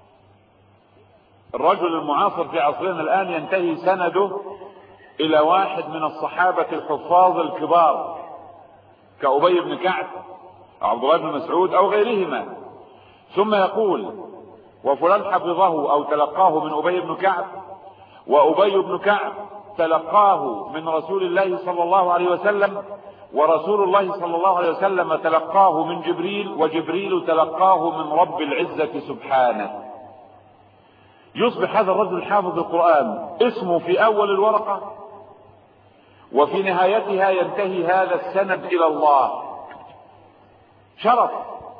الرجل المعاصر في عصرنا الآن ينتهي سنده إلى واحد من الصحابة الحفاظ الكبار كأبي بن كعب أو عبد الله بن مسعود أو غيرهما، ثم يقول وفلان حفظه أو تلقاه من أبي بن كعب، وأبي بن كعب تلقاه من رسول الله صلى الله عليه وسلم، ورسول الله صلى الله عليه وسلم تلقاه من جبريل، وجبريل تلقاه من رب العزة سبحانه. يصبح هذا الرجل حافظ القرآن اسمه في أول الورقة، وفي نهايتها ينتهي هذا السند إلى الله، شرف.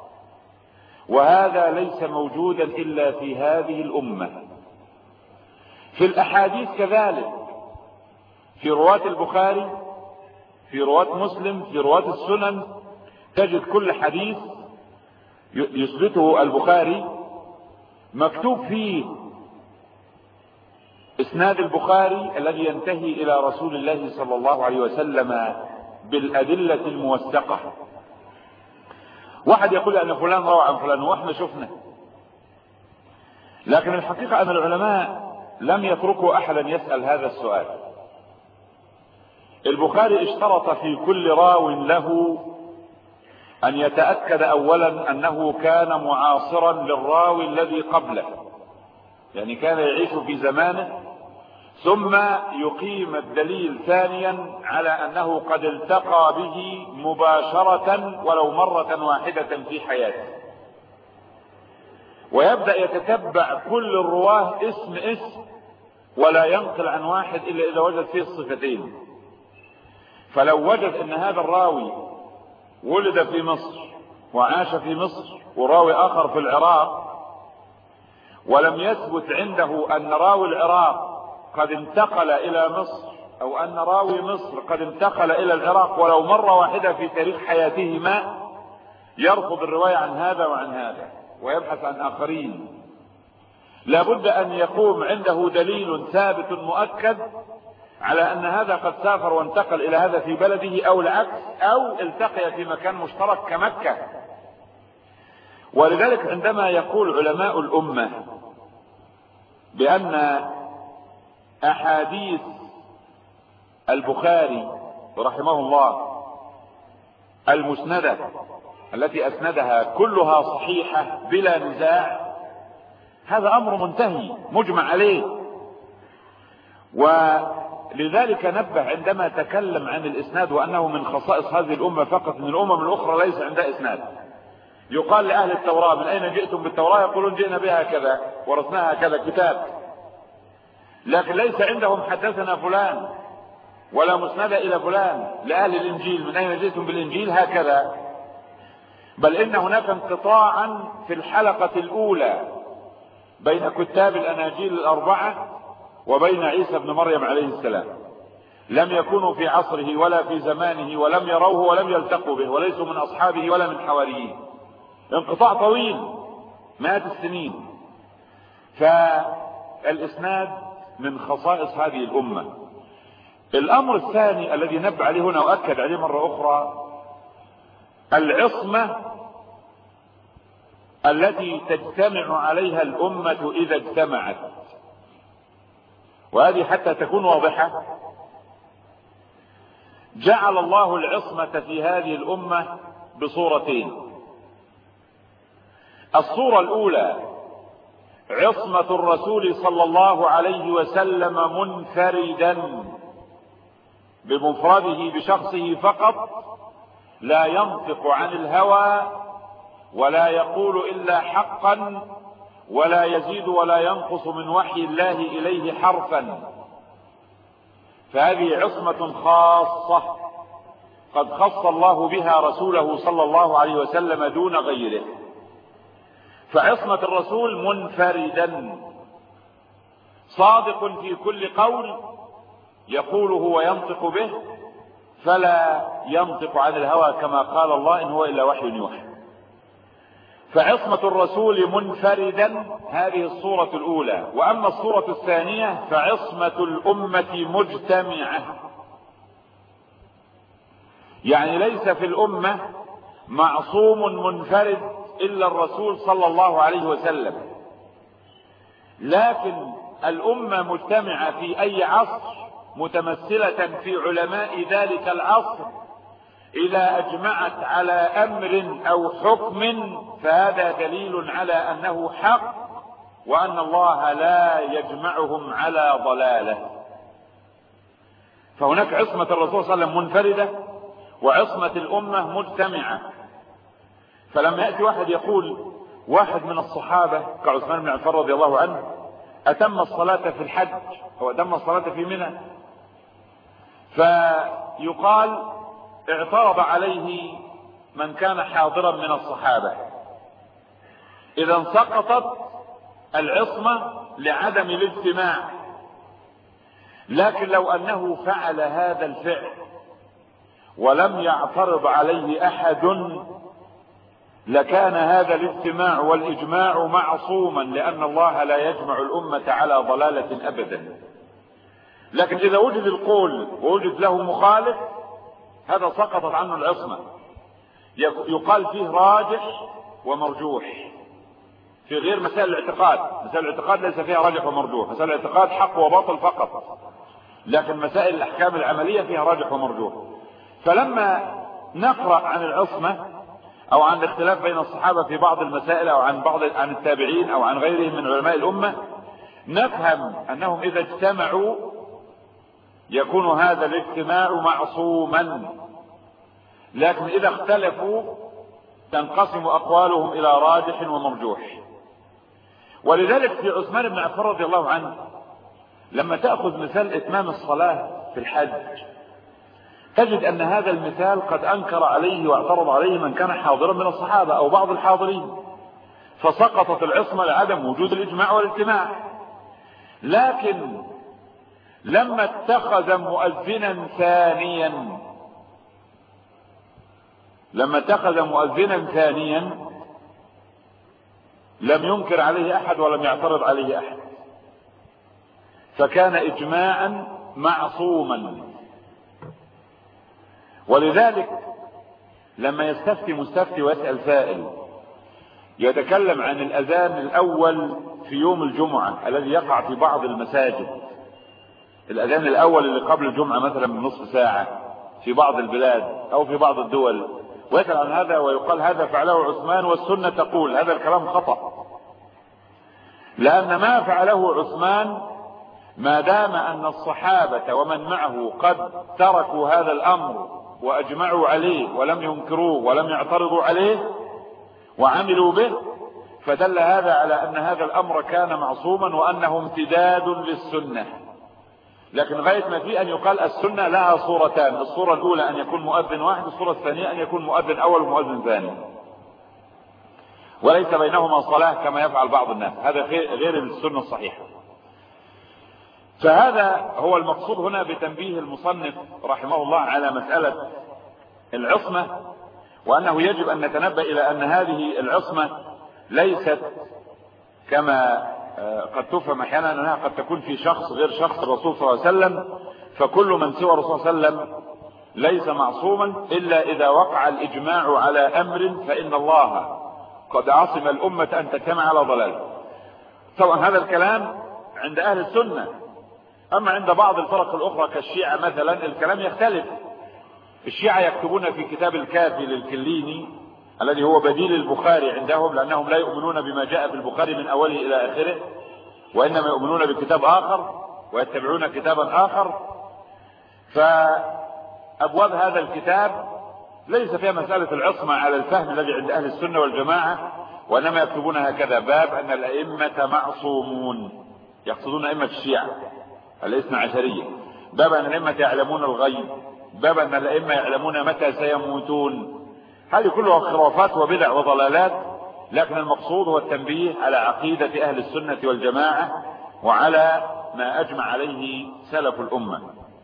وهذا ليس موجودا إلا في هذه الأمة. في الأحاديث كذلك، في رواة البخاري، في رواة مسلم، في رواة السنن، تجد كل حديث يثبته البخاري مكتوب فيه اسناد البخاري الذي ينتهي الى رسول الله صلى الله عليه وسلم بالادلة الموثقة. واحد يقول ان فلان روى عن فلان واحنا شفنا، لكن الحقيقة ان العلماء لم يتركوا احدا يسأل هذا السؤال. البخاري اشترط في كل راو له ان يتأكد اولا انه كان معاصرا للراوي الذي قبله، يعني كان يعيش في زمانه، ثم يقيم الدليل ثانيا على انه قد التقى به مباشرة ولو مرة واحدة في حياته، ويبدأ يتتبع كل الرواه اسم اسم ولا ينقل عن واحد الا اذا وجد فيه الصفتين. فلو وجد ان هذا الراوي ولد في مصر وعاش في مصر، وراوي اخر في العراق، ولم يثبت عنده ان راوي العراق قد انتقل الى مصر، او ان راوي مصر قد انتقل الى العراق ولو مرة واحدة في تاريخ حياتهما، يرفض الرواية عن هذا وعن هذا ويبحث عن اخرين. لابد ان يقوم عنده دليل ثابت مؤكد على ان هذا قد سافر وانتقل الى هذا في بلده، او العكس، او التقي في مكان مشترك كمكة. ولذلك عندما يقول علماء الامة بان احاديث البخاري رحمه الله المسندة التي اسندها كلها صحيحة بلا نزاع، هذا امر منتهي مجمع عليه. ولذلك نبه عندما تكلم عن الاسناد وانه من خصائص هذه الامة فقط، من الامم الاخرى ليس عندها اسناد. يقال لأهل التوراة من أين جئتم بالتوراة؟ يقولون جئنا بها كذا ورثناها كذا كتاب، لكن ليس عندهم حدثنا فلان ولا مسند إلى فلان. لأهل الإنجيل من أين جئتم بالإنجيل؟ هكذا. بل إن هناك انقطاعا في الحلقة الأولى بين كتاب الأناجيل الأربعة وبين عيسى بن مريم عليه السلام، لم يكونوا في عصره ولا في زمانه، ولم يروه ولم يلتقوا به، وليسوا من أصحابه ولا من حواريه. انقطاع طويل مئات السنين. الإسناد من خصائص هذه الأمة. الأمر الثاني الذي نبه عليه هنا وأكد عليه مرة أخرى العصمة التي تجتمع عليها الأمة إذا اجتمعت، وهذه حتى تكون واضحة جعل الله العصمة في هذه الأمة بصورتين. الصورة الأولى عصمة الرسول صلى الله عليه وسلم منفردا بمفرده بشخصه فقط، لا ينطق عن الهوى ولا يقول إلا حقا ولا يزيد ولا ينقص من وحي الله إليه حرفا، فهذه عصمة خاصة قد خص الله بها رسوله صلى الله عليه وسلم دون غيره. فعصمة الرسول منفردا صادق في كل قول يقوله وينطق به، فلا ينطق عن الهوى كما قال الله إن هو إلا وحي يوحى. فعصمة الرسول منفردا هذه الصورة الأولى. وأما الصورة الثانية فعصمة الأمة مجتمعة، يعني ليس في الأمة معصوم منفرد إلا الرسول صلى الله عليه وسلم، لكن الأمة مجتمعة في أي عصر متمثلة في علماء ذلك العصر إذا أجمعت على أمر أو حكم فهذا دليل على أنه حق وأن الله لا يجمعهم على ضلالة. فهناك عصمة الرسول صلى الله عليه وسلم منفردة وعصمة الأمة مجتمعة. فلما يأتي واحد يقول واحد من الصحابة كعثمان بن عفان رضي الله عنه أتم الصلاة في الحج أو أتم الصلاة في منى، فيقال اعترض عليه من كان حاضرا من الصحابة، إذا سقطت العصمة لعدم الاجتماع. لكن لو أنه فعل هذا الفعل ولم يعترض عليه أحد لكان هذا الاجتماع والإجماع معصوما، لأن الله لا يجمع الأمة على ضلالة أبدا. لكن إذا وجد القول ووجد له مخالف هذا سقطت عنه العصمة. يقال فيه راجح ومرجوح في غير مسائل الاعتقاد. مسائل الاعتقاد ليس فيها راجح ومرجوح، مسائل الاعتقاد حق وباطل فقط، لكن مسائل الأحكام العملية فيها راجح ومرجوح. فلما نقرأ عن العصمة أو عن الاختلاف بين الصحابة في بعض المسائل أو عن بعض عن التابعين أو عن غيرهم من علماء الأمة نفهم أنهم إذا اجتمعوا يكون هذا الاجتماع معصوما، لكن إذا اختلفوا تنقسم أقوالهم إلى راجح ومرجوح. ولذلك في عثمان بن عفان رضي الله عنه لما تأخذ مثال إتمام الصلاة في الحج تجد أن هذا المثال قد أنكر عليه واعترض عليه من كان حاضرا من الصحابة أو بعض الحاضرين، فسقطت العصمة لعدم وجود الإجماع والاجتماع. لكن لما اتخذ مؤذنا ثانيا لما اتخذ مؤذنا ثانيا لم ينكر عليه أحد ولم يعترض عليه أحد، فكان إجماعا معصوما. ولذلك لما يستفتي مستفتي ويسأل سائل يتكلم عن الأذان الأول في يوم الجمعة الذي يقع في بعض المساجد، الأذان الأول اللي قبل الجمعة مثلا بنصف ساعة في بعض البلاد أو في بعض الدول، ويسأل عن هذا ويقال هذا فعله عثمان والسنة تقول هذا الكلام خطأ، لأن ما فعله عثمان ما دام أن الصحابة ومن معه قد تركوا هذا الأمر وأجمعوا عليه ولم ينكروه ولم يعترضوا عليه وعملوا به، فدل هذا على أن هذا الأمر كان معصوما وأنه امتداد للسنة. لكن غاية ما في أن يقال السنة لها صورتان، الصورة الأولى أن يكون مؤذن واحد، الصورة الثانية أن يكون مؤذن أول ومؤذن ثاني، وليس بينهما صلاة كما يفعل بعض الناس، هذا غير السنة الصحيحة. فهذا هو المقصود هنا بتنبيه المصنف رحمه الله على مسألة العصمة، وأنه يجب أن نتنبه إلى أن هذه العصمة ليست كما قد تفهم احيانا انها قد تكون في شخص غير شخص الرسول صلى الله عليه وسلم، فكل من سوى الرسول صلى الله عليه وسلم ليس معصوما الا اذا وقع الاجماع على امر فان الله قد عصم الامة ان تجتمع على ضلال. طبعا هذا الكلام عند اهل السنة. اما عند بعض الفرق الاخرى كالشيعة مثلا الكلام يختلف. الشيعة يكتبون في كتاب الكافي للكليني الذي هو بديل البخاري عندهم، لانهم لا يؤمنون بما جاء في البخاري من اوله الى اخره، وانما يؤمنون بكتاب اخر ويتبعون كتابا اخر. فابواب هذا الكتاب ليس فيها مسألة العصمة على الفهم الذي عند اهل السنة والجماعة، وانما يكتبون هكذا: باب ان الائمة معصومون، يقصدون ائمة الشيعة الاثنى عشرية. باب ان الائمة يعلمون الغيب، باب ان الائمة يعلمون متى سيموتون. هذه كلها خرافات وبدع وضلالات، لكن المقصود هو التنبيه على عقيدة اهل السنة والجماعة وعلى ما اجمع عليه سلف الامة.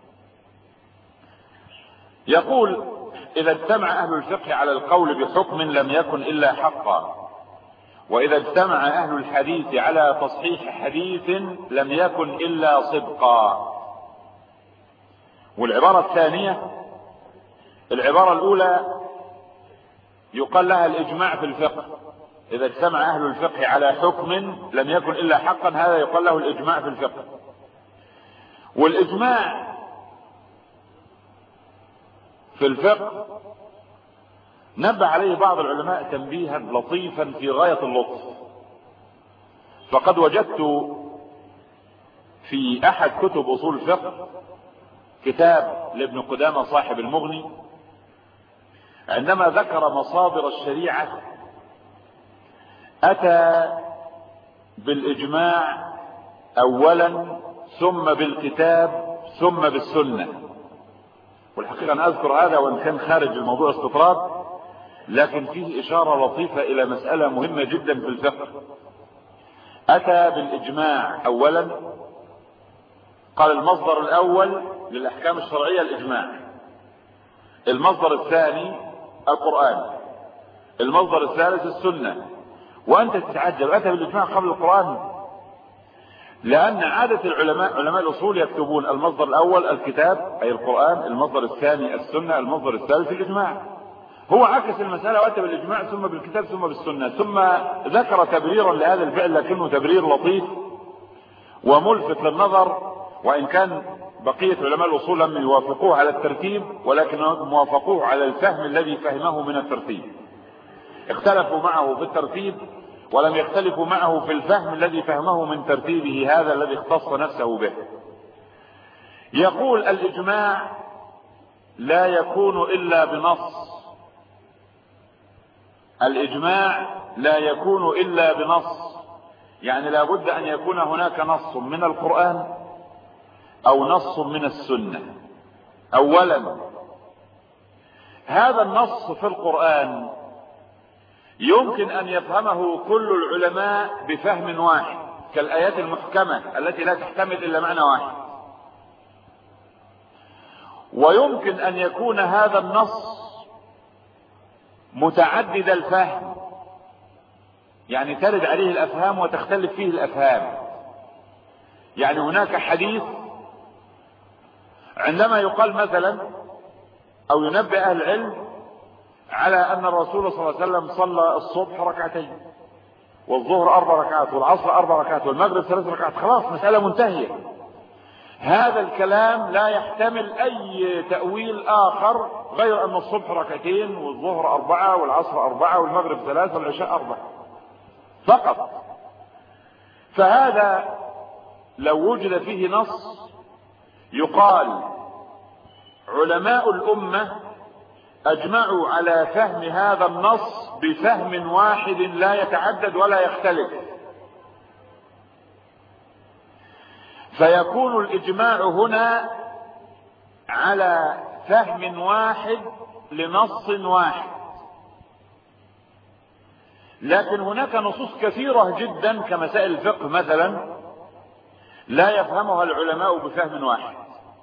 يقول: اذا اجتمع اهل الفقه على القول بحكم لم يكن الا حقا، واذا اجتمع اهل الحديث على تصحيح حديث لم يكن الا صدقا. والعبارة الثانية، العبارة الاولى يقال لها الاجماع في الفقه، اذا اجتمع اهل الفقه على حكم لم يكن الا حقا، هذا يقال له الاجماع في الفقه. والاجماع في الفقه نبه عليه بعض العلماء تنبيها لطيفا في غاية اللطف. فقد وجدت في احد كتب اصول الفقه كتاب لابن قدامة صاحب المغني، عندما ذكر مصادر الشريعة اتى بالاجماع اولا ثم بالكتاب ثم بالسنة. والحقيقة انا اذكر هذا وان كان خارج الموضوع استطراد، لكن فيه اشارة لطيفة الى مسألة مهمة جدا في الفقه. اتى بالاجماع اولا، قال المصدر الاول للاحكام الشرعية الاجماع، المصدر الثاني القرآن، المصدر الثالث السنة. وانت تتعجب اتى بالاجماع قبل القرآن، لان عادة العلماء علماء الاصول يكتبون المصدر الاول الكتاب اي القرآن، المصدر الثاني السنة، المصدر الثالث الاجماع. هو عكس المسألة واتى بالاجماع ثم بالكتاب ثم بالسنة، ثم ذكر تبريرا لهذا الفعل لكنه تبرير لطيف وملفت للنظر، وان كان بقية علماء الاصول لم يوافقوه على الترتيب ولكنهم وافقوه على الفهم الذي فهمه من الترتيب. اختلفوا معه في الترتيب ولم يختلفوا معه في الفهم الذي فهمه من ترتيبه هذا الذي اختص نفسه به. يقول: الاجماع لا يكون الا بنص، الاجماع لا يكون الا بنص، يعني لا بد ان يكون هناك نص من القرآن او نص من السنة. اولا، هذا النص في القرآن يمكن ان يفهمه كل العلماء بفهم واحد كالآيات المحكمة التي لا تحتمل الا معنى واحد، ويمكن ان يكون هذا النص متعدد الفهم، يعني ترد عليه الافهام وتختلف فيه الافهام. يعني هناك حديث عندما يقال مثلا او ينبه اهل العلم على ان الرسول صلى الله عليه وسلم صلى الصبح ركعتين والظهر اربع ركعات والعصر اربع ركعات والمغرب ثلاث ركعات، خلاص مسألة منتهية. هذا الكلام لا يحتمل اي تأويل اخر غير ان الصبح ركعتين والظهر اربعة والعصر اربعة والمغرب ثلاثة والعشاء اربعة فقط. فهذا لو وجد فيه نص يقال علماء الامة اجمعوا على فهم هذا النص بفهم واحد لا يتعدد ولا يختلف، فيكون الاجماع هنا على فهم واحد لنص واحد. لكن هناك نصوص كثيرة جدا كمسائل الفقه مثلا لا يفهمها العلماء بفهم واحد،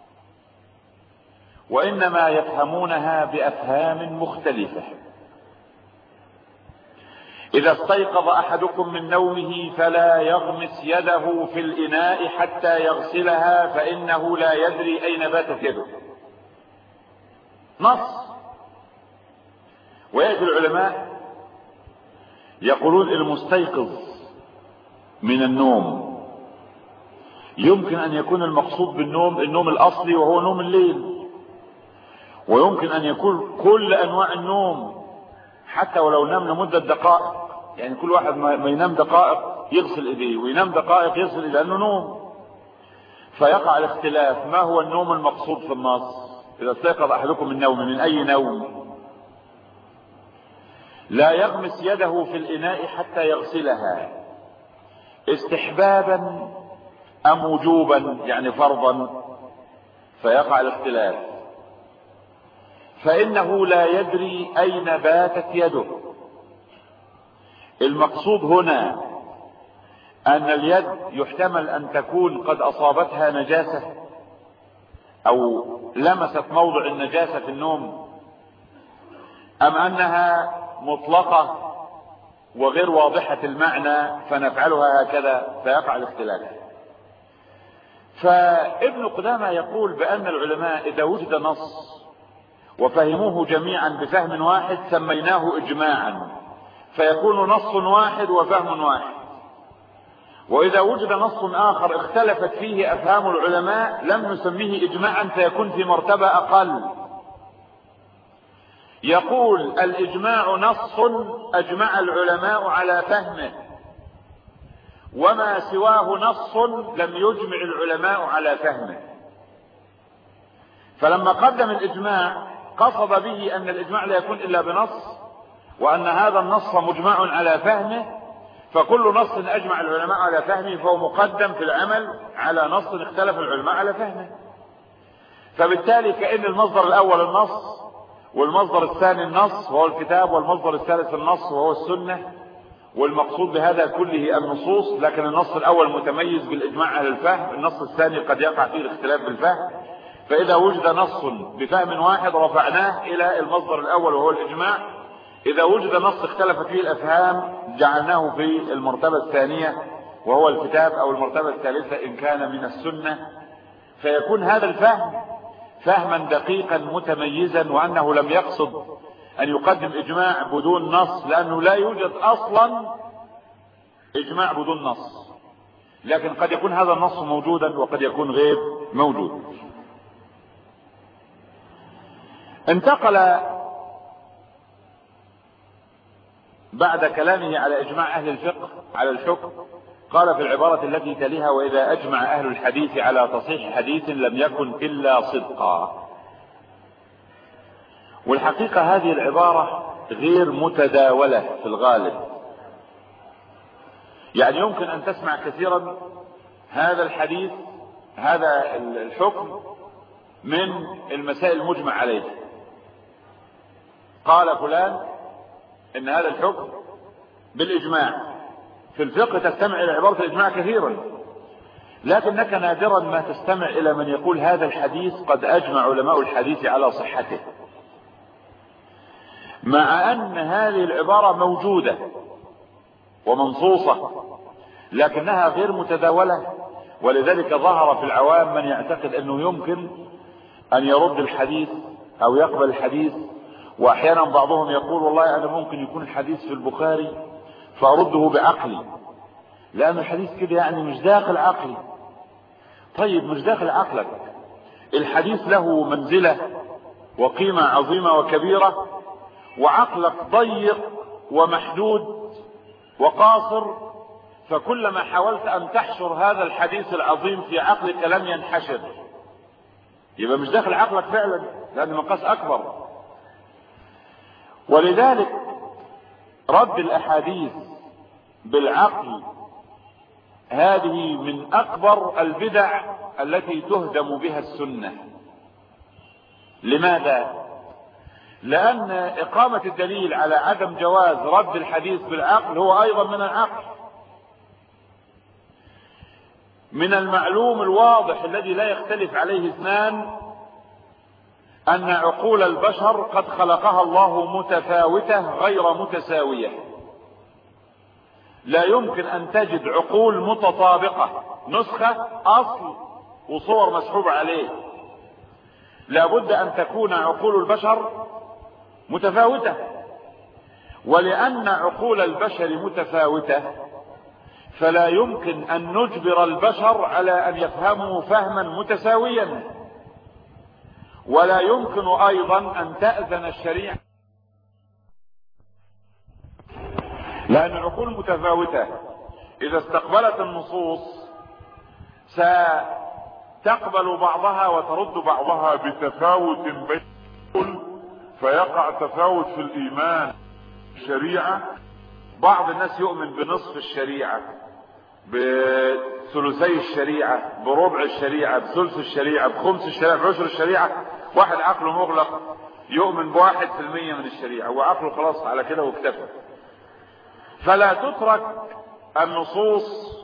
وانما يفهمونها بافهام مختلفة. إذا استيقظ أحدكم من نومه فلا يغمس يده في الإناء حتى يغسلها فإنه لا يدري أين باتت يده. نص. ويأتي العلماء يقولون المستيقظ من النوم يمكن أن يكون المقصود بالنوم النوم الأصلي وهو نوم الليل، ويمكن أن يكون كل أنواع النوم حتى ولو نام لمدة دقائق، يعني كل واحد ما ينام دقائق يغسل ايديه وينام دقائق يغسل ايديه لانه نوم. فيقع الاختلاف ما هو النوم المقصود في النص. اذا استيقظ احدكم من نوم، من اي نوم؟ لا يغمس يده في الاناء حتى يغسلها، استحبابا ام وجوبا يعني فرضا؟ فيقع الاختلاف. فانه لا يدري اين باتت يده. المقصود هنا ان اليد يحتمل ان تكون قد اصابتها نجاسة او لمست موضع النجاسة في النوم، ام انها مطلقة وغير واضحة المعنى فنفعلها هكذا، فيقع الاختلاف. فابن قدامة يقول بان العلماء اذا وجد نص وفهموه جميعا بفهم واحد سميناه اجماعا، فيكون نص واحد وفهم واحد. واذا وجد نص اخر اختلفت فيه افهام العلماء لم نسميه اجماعا فيكون في مرتبة اقل. يقول الاجماع نص اجمع العلماء على فهمه، وما سواه نص لم يجمع العلماء على فهمه. فلما قدم الاجماع قصد به ان الاجماع لا يكون الا بنص، وان هذا النص مجمع على فهمه، فكل نص اجمع العلماء على فهمه فهو مقدم في العمل على نص اختلف العلماء على فهمه. فبالتالي كأن المصدر الاول النص، والمصدر الثاني النص وهو الكتاب، والمصدر الثالث النص وهو السنة، والمقصود بهذا كله النصوص. لكن النص الاول متميز بالاجماع على الفهم، النص الثاني قد يقع فيه الاختلاف بالفهم. فاذا وجد نص بفهم واحد رفعناه الى المصدر الاول وهو الاجماع، اذا وجد نص اختلفت فيه الافهام جعلناه في المرتبة الثانية وهو الكتاب، او المرتبة الثالثة ان كان من السنة. فيكون هذا الفهم فهما دقيقا متميزا، وانه لم يقصد ان يقدم اجماع بدون نص، لانه لا يوجد اصلا اجماع بدون نص، لكن قد يكون هذا النص موجودا وقد يكون غير موجود. انتقل بعد كلامه على اجماع اهل الفقه على الحكم، قال في العبارة التي تليها: واذا اجمع اهل الحديث على تصحيح حديث لم يكن الا صدقا. والحقيقة هذه العبارة غير متداولة في الغالب، يعني يمكن ان تسمع كثيرا هذا الحديث هذا الحكم من المسائل المجمع عليه. قال فلان ان هذا الحكم بالاجماع. في الفقه تستمع الى عبارة الاجماع كثيرا، لكنك نادرا ما تستمع الى من يقول هذا الحديث قد اجمع علماء الحديث على صحته، مع ان هذه العبارة موجودة ومنصوصة لكنها غير متداولة. ولذلك ظهر في العوام من يعتقد انه يمكن ان يرد الحديث او يقبل الحديث، واحيانا بعضهم يقول والله انا ممكن يكون الحديث في البخاري فارده بعقلي، لان الحديث كده يعني مش داخل عقلي. طيب مش داخل عقلك، الحديث له منزلة وقيمة عظيمة وكبيرة، وعقلك ضيق ومحدود وقاصر، فكلما حاولت ان تحشر هذا الحديث العظيم في عقلك لم ينحشر، يبقى مش داخل عقلك فعلا، لان مقاس اكبر. ولذلك رد الاحاديث بالعقل هذه من اكبر البدع التي تهدم بها السنة. لماذا؟ لان اقامة الدليل على عدم جواز رد الحديث بالعقل هو ايضا من العقل. من المعلوم الواضح الذي لا يختلف عليه اثنان ان عقول البشر قد خلقها الله متفاوتة غير متساوية. لا يمكن ان تجد عقول متطابقة نسخة اصل وصور مسحوبة عليه، لابد ان تكون عقول البشر متفاوتة. ولان عقول البشر متفاوتة فلا يمكن ان نجبر البشر على ان يفهموا فهما متساويا، ولا يمكن ايضا ان تأذن الشريعة، لان العقول متفاوتة اذا استقبلت النصوص ستقبل بعضها وترد بعضها بتفاوت بين، فيقع تفاوت في الايمان. الشريعة بعض الناس يؤمن بنصف الشريعة، بثلثي الشريعة، بربع الشريعة، بثلث الشريعة، بخمس الشريعة، بعشر الشريعة. واحد عقله مغلق يؤمن بواحد في المية من الشريعة وعقله خلاص على كده واكتفى. فلا تترك النصوص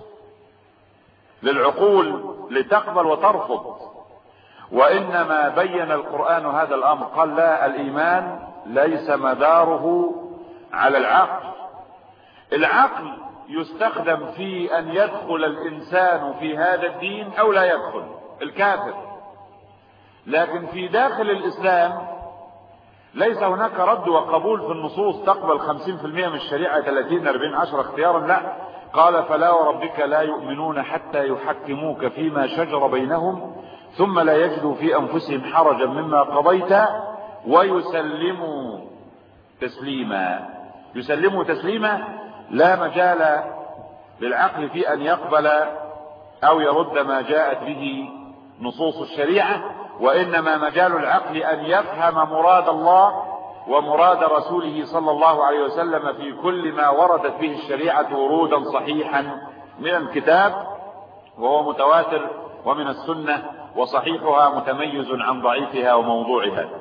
للعقول لتقبل وترفض، وانما بين القرآن هذا الامر. قال لا، الايمان ليس مداره على العقل. العقل يستخدم في ان يدخل الانسان في هذا الدين او لا يدخل، الكافر. لكن في داخل الاسلام ليس هناك رد وقبول في النصوص، تقبل خمسين في المية من الشريعة، ثلاثين أربعين عشرة اختيارا، لا. قال فلا وربك لا يؤمنون حتى يحكموك فيما شجر بينهم ثم لا يجدوا في انفسهم حرجا مما قضيت ويسلموا تسليما. يسلموا تسليما، لا مجال للعقل في ان يقبل او يرد ما جاءت به نصوص الشريعة، وانما مجال العقل ان يفهم مراد الله ومراد رسوله صلى الله عليه وسلم في كل ما وردت به الشريعة ورودا صحيحا من الكتاب وهو متواتر، ومن السنة وصحيحها متميز عن ضعيفها وموضوعها.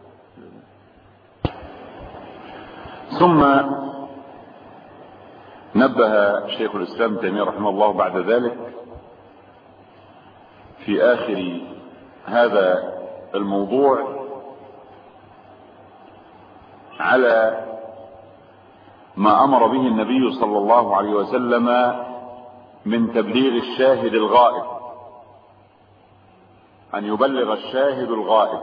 ثم نبه شيخ الاسلام تيمية رحمه الله بعد ذلك في اخر هذا الموضوع على ما امر به النبي صلى الله عليه وسلم من تبليغ الشاهد الغائب، ان يبلغ الشاهد الغائب.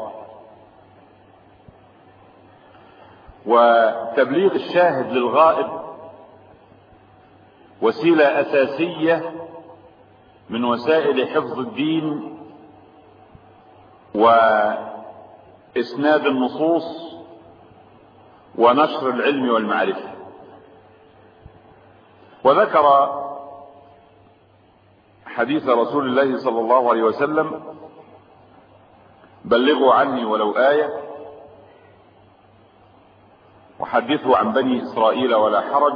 وتبليغ الشاهد للغائب وسيلة اساسية من وسائل حفظ الدين واسناد النصوص ونشر العلم والمعرفة. وذكر حديث رسول الله صلى الله عليه وسلم بلغوا عني ولو آية، وحدثوا عن بني إسرائيل ولا حرج،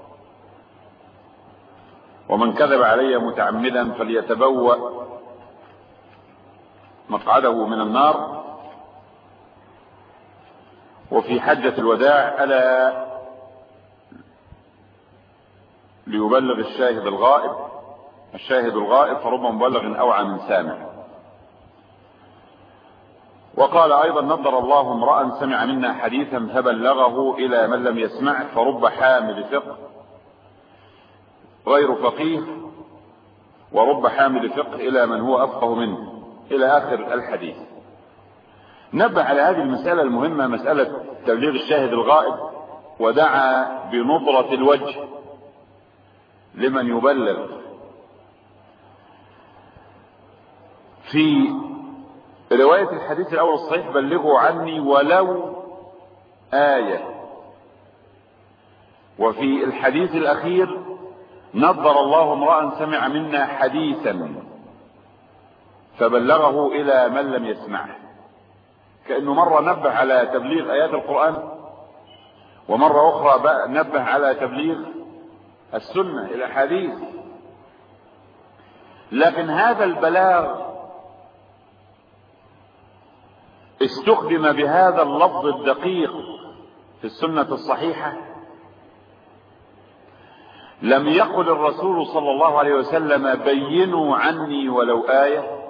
ومن كذب علي متعمدا فليتبوأ مقعده من النار. وفي حجة الوداع ألا ليبلغ الشاهد الغائب الشاهد الغائب فرب مبلغ أوعى من سامع. وقال أيضا نضر الله امرأ سمع منا حديثا فبلغه إلى من لم يسمع فرب حامل فقه غير فقيه ورب حامل فقه إلى من هو أفقه منه، إلى آخر الحديث. نبه على هذه المسألة المهمة، مسألة تبليغ الشاهد الغائب، ودعا بنظرة الوجه لمن يبلغ. في رواية الحديث الأول الصحيح بلغوا عني ولو آية، وفي الحديث الأخير نضر الله امرأ سمع منا حديثا فبلغه إلى من لم يسمعه. كأنه مرة نبه على تبليغ آيات القرآن، ومرة أخرى نبه على تبليغ السنة الأحاديث. لكن هذا البلاغ استخدم بهذا اللفظ الدقيق في السنة الصحيحة. لم يقل الرسول صلى الله عليه وسلم بينوا عني ولو آية،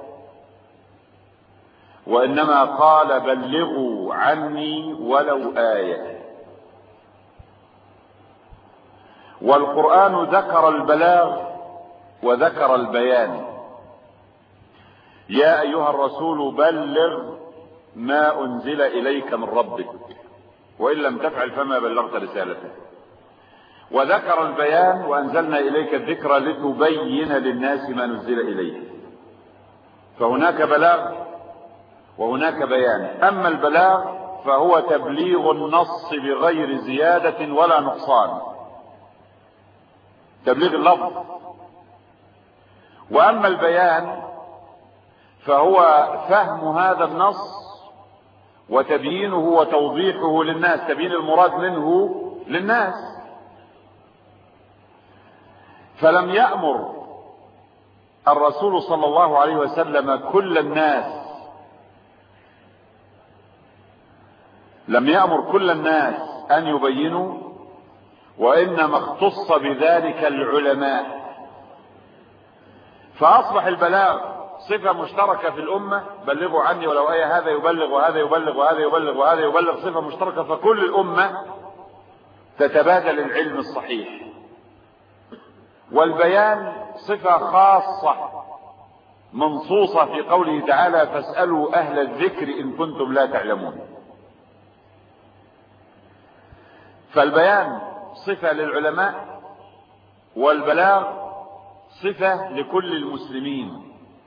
وإنما قال بلغوا عني ولو آية. والقرآن ذكر البلاغ وذكر البيان. يا أيها الرسول بلغ ما أنزل إليك من ربك وإن لم تفعل فما بلغت رسالته. وذكر البيان وأنزلنا إليك الذكر لتبين للناس ما نزل إليه. فهناك بلاغ وهناك بيان. أما البلاغ فهو تبليغ النص بغير زيادة ولا نقصان، تبليغ اللفظ. وأما البيان فهو فهم هذا النص وتبيينه وتوضيحه للناس، تبيين المراد منه للناس. فلم يأمر الرسول صلى الله عليه وسلم كل الناس لم يأمر كل الناس أن يبينوا، وإنما اختص بذلك العلماء. فأصبح البلاغ صفة مشتركة في الأمة، بلغوا عني ولو آية، هذا يبلغ وهذا يبلغ وهذا يبلغ وهذا يبلغ، صفة مشتركة، فكل الأمة تتبادل العلم الصحيح. والبيان صفة خاصة منصوصة في قوله تعالى فاسألوا أهل الذكر إن كنتم لا تعلمون. فالبيان صفة للعلماء والبلاغ صفة لكل المسلمين.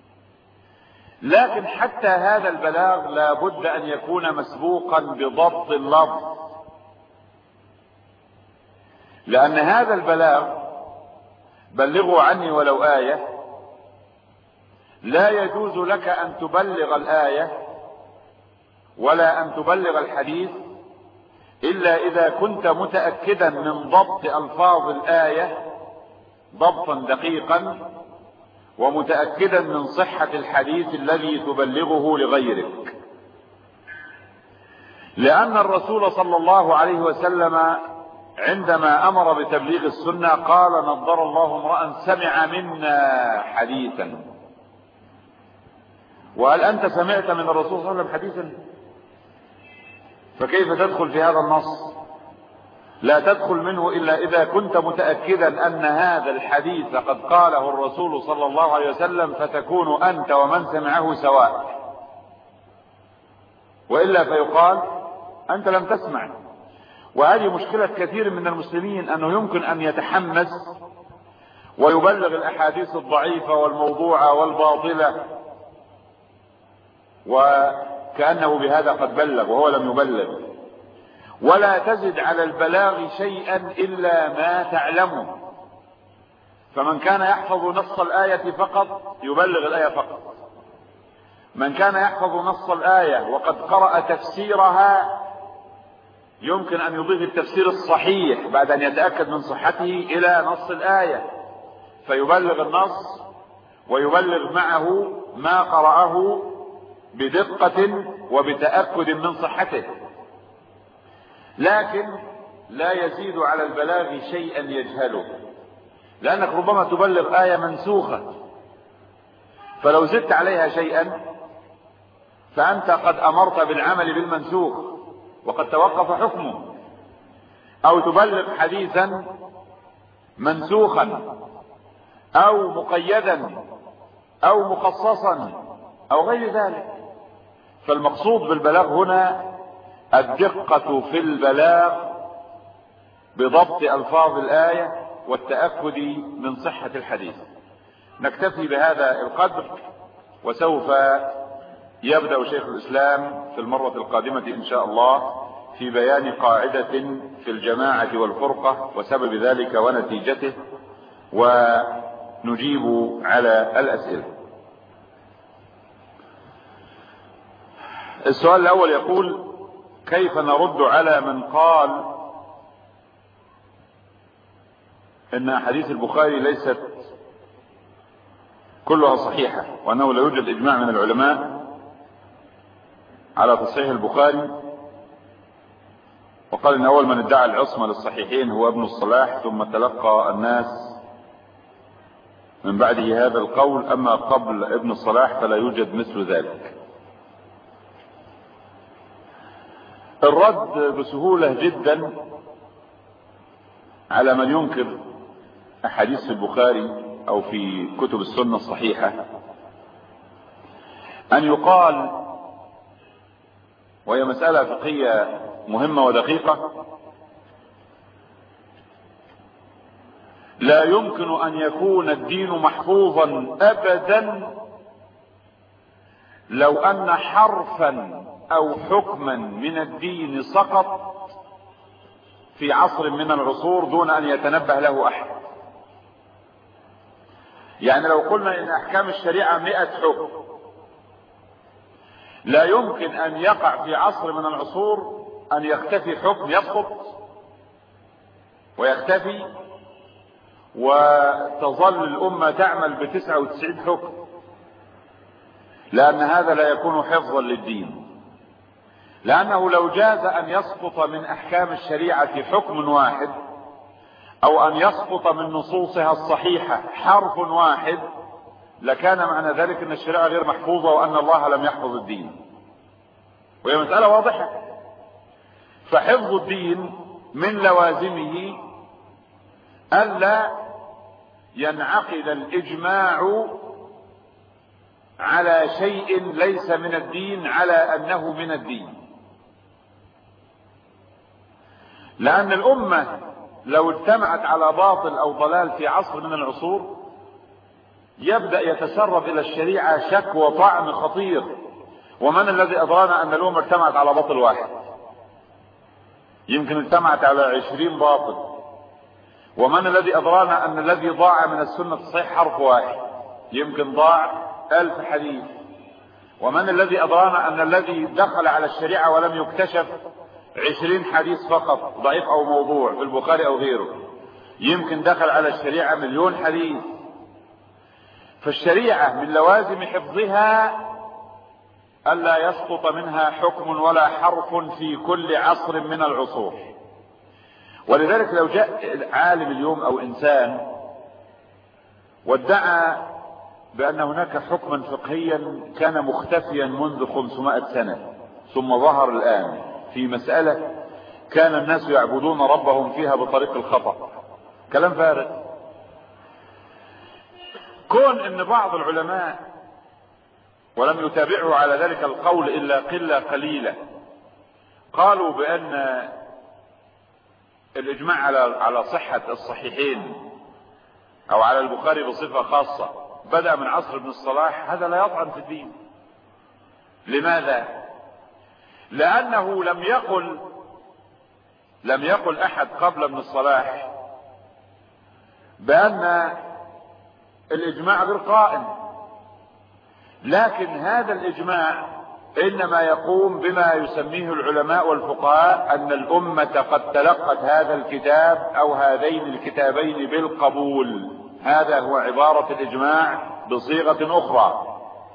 لكن حتى هذا البلاغ لا بد أن يكون مسبوقا بضبط اللفظ، لأن هذا البلاغ بلغوا عني ولو آية لا يجوز لك أن تبلغ الآية ولا أن تبلغ الحديث إلا إذا كنت متأكدا من ضبط ألفاظ الآية ضبطا دقيقا، ومتأكدا من صحة الحديث الذي تبلغه لغيرك. لأن الرسول صلى الله عليه وسلم عندما أمر بتبليغ السنة قال نضر الله امرأ سمع منا حديثا. وهل أنت سمعت من الرسول صلى الله عليه وسلم حديثا؟ فكيف تدخل في هذا النص؟ لا تدخل منه إلا إذا كنت متأكدا أن هذا الحديث قد قاله الرسول صلى الله عليه وسلم، فتكون أنت ومن سمعه سواء، وإلا فيقال أنت لم تسمع. وهذه مشكلة كثير من المسلمين، أنه يمكن أن يتحمس ويبلغ الأحاديث الضعيفة والموضوعة والباطلة وكأنه بهذا قد بلغ وهو لم يبلغ. ولا تزد على البلاغ شيئا إلا ما تعلمه. فمن كان يحفظ نص الآية فقط يبلغ الآية فقط. من كان يحفظ نص الآية وقد قرأ تفسيرها يمكن أن يضيف التفسير الصحيح بعد أن يتأكد من صحته إلى نص الآية، فيبلغ النص ويبلغ معه ما قرأه بدقة وبتأكد من صحته. لكن لا يزيد على البلاغ شيئا يجهله، لأنك ربما تبلغ آية منسوخة، فلو زدت عليها شيئا فأنت قد أمرت بالعمل بالمنسوخ وقد توقف حكمه. أو تبلغ حديثا منسوخا أو مقيدا أو مخصصا أو غير ذلك. فالمقصود بالبلاغ هنا الدقة في البلاغ بضبط ألفاظ الآية والتأكد من صحة الحديث. نكتفي بهذا القدر، وسوف يبدأ شيخ الإسلام في المرة القادمة إن شاء الله في بيان قاعدة في الجماعة والفرقة وسبب ذلك ونتيجته، ونجيب على الأسئلة. السؤال الأول يقول: كيف نرد على من قال إن أحاديث البخاري ليست كلها صحيحة، وأنه لا يوجد إجماع من العلماء على تصحيح البخاري، وقال إن أول من ادعى العصمة للصحيحين هو ابن الصلاح، ثم تلقى الناس من بعده هذا القول، أما قبل ابن الصلاح فلا يوجد مثل ذلك. الرد بسهولة جدا على من ينكر أحاديث في البخاري أو في كتب السنة الصحيحة أن يقال، وهي مسألة فقهية مهمة ودقيقة، لا يمكن أن يكون الدين محفوظا أبدا لو أن حرفا أو حكما من الدين سقط في عصر من العصور دون أن يتنبه له أحد. يعني لو قلنا إن أحكام الشريعة مئة حكم، لا يمكن أن يقع في عصر من العصور أن يختفي حكم يسقط ويختفي وتظل الأمة تعمل بتسعة وتسعين حكم، لأن هذا لا يكون حفظا للدين. لأنه لو جاز أن يسقط من أحكام الشريعة حكم واحد أو أن يسقط من نصوصها الصحيحة حرف واحد لكان معنى ذلك أن الشريعة غير محفوظة وأن الله لم يحفظ الدين، وهي مسألة واضحة. فحفظ الدين من لوازمه ألا ينعقد الإجماع على شيء ليس من الدين على أنه من الدين، لأن الأمة لو اجتمعت على باطل أو ضلال في عصر من العصور يبدأ يتسرب إلى الشريعة شك وطعن خطير. ومن الذي أدرانا أن الأمة اجتمعت على باطل واحد؟ يمكن اجتمعت على عشرين باطل. ومن الذي أدرانا أن الذي ضاع من السنة الصحيح حرف واحد؟ يمكن ضاع ألف حديث. ومن الذي أدرانا أن الذي دخل على الشريعة ولم يكتشف عشرين حديث فقط ضعيف أو موضوع في البخاري أو غيره؟ يمكن دخل على الشريعة مليون حديث. فالشريعة من لوازم حفظها ألا يسقط منها حكم ولا حرف في كل عصر من العصور. ولذلك لو جاء عالم اليوم أو إنسان وادعى بأن هناك حكما فقهيا كان مختفيا منذ خمسمائة سنة ثم ظهر الآن في مسألة كان الناس يعبدون ربهم فيها بطريق الخطأ، كلام فارغ. كون ان بعض العلماء ولم يتابعوا على ذلك القول الا قلة قليلة قالوا بان الاجماع على على صحة الصحيحين او على البخاري بصفة خاصة بدأ من عصر ابن الصلاح، هذا لا يطعن في الدين. لماذا؟ لانه لم يقل لم يقل احد قبل ابن الصلاح بان الاجماع غير قائم، لكن هذا الاجماع انما يقوم بما يسميه العلماء والفقهاء ان الامة قد تلقت هذا الكتاب او هذين الكتابين بالقبول. هذا هو عبارة الاجماع بصيغة اخرى.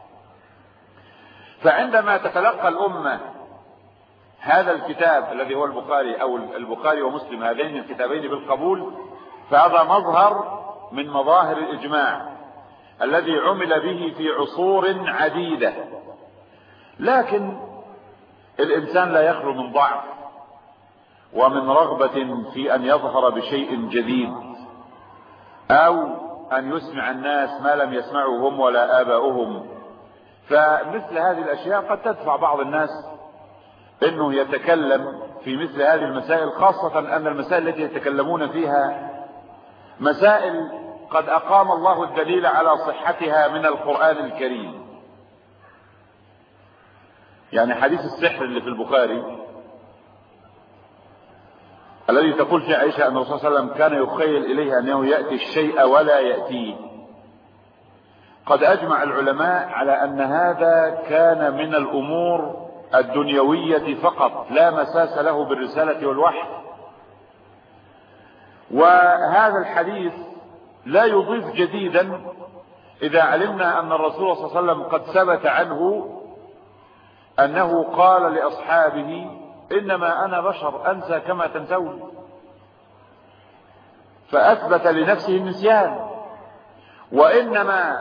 فعندما تتلقى الامة هذا الكتاب الذي هو البخاري او البخاري ومسلم هذين الكتابين بالقبول فهذا مظهر من مظاهر الإجماع الذي عمل به في عصور عديدة. لكن الإنسان لا يخلو من ضعف ومن رغبة في أن يظهر بشيء جديد أو أن يسمع الناس ما لم يسمعوا هم ولا آباؤهم. فمثل هذه الأشياء قد تدفع بعض الناس أنه يتكلم في مثل هذه المسائل، خاصة أن المسائل التي يتكلمون فيها مسائل قد أقام الله الدليل على صحتها من القرآن الكريم. يعني حديث السحر اللي في البخاري الذي تقول فيه عائشة أن الرسول صلى الله عليه وسلم كان يخيل إليه أنه يأتي الشيء ولا يأتيه، قد أجمع العلماء على أن هذا كان من الأمور الدنيوية فقط لا مساس له بالرسالة والوحي. وهذا الحديث لا يضيف جديدا إذا علمنا أن الرسول صلى الله عليه وسلم قد ثبت عنه أنه قال لأصحابه إنما أنا بشر أنسى كما تنسون، فأثبت لنفسه النسيان، وإنما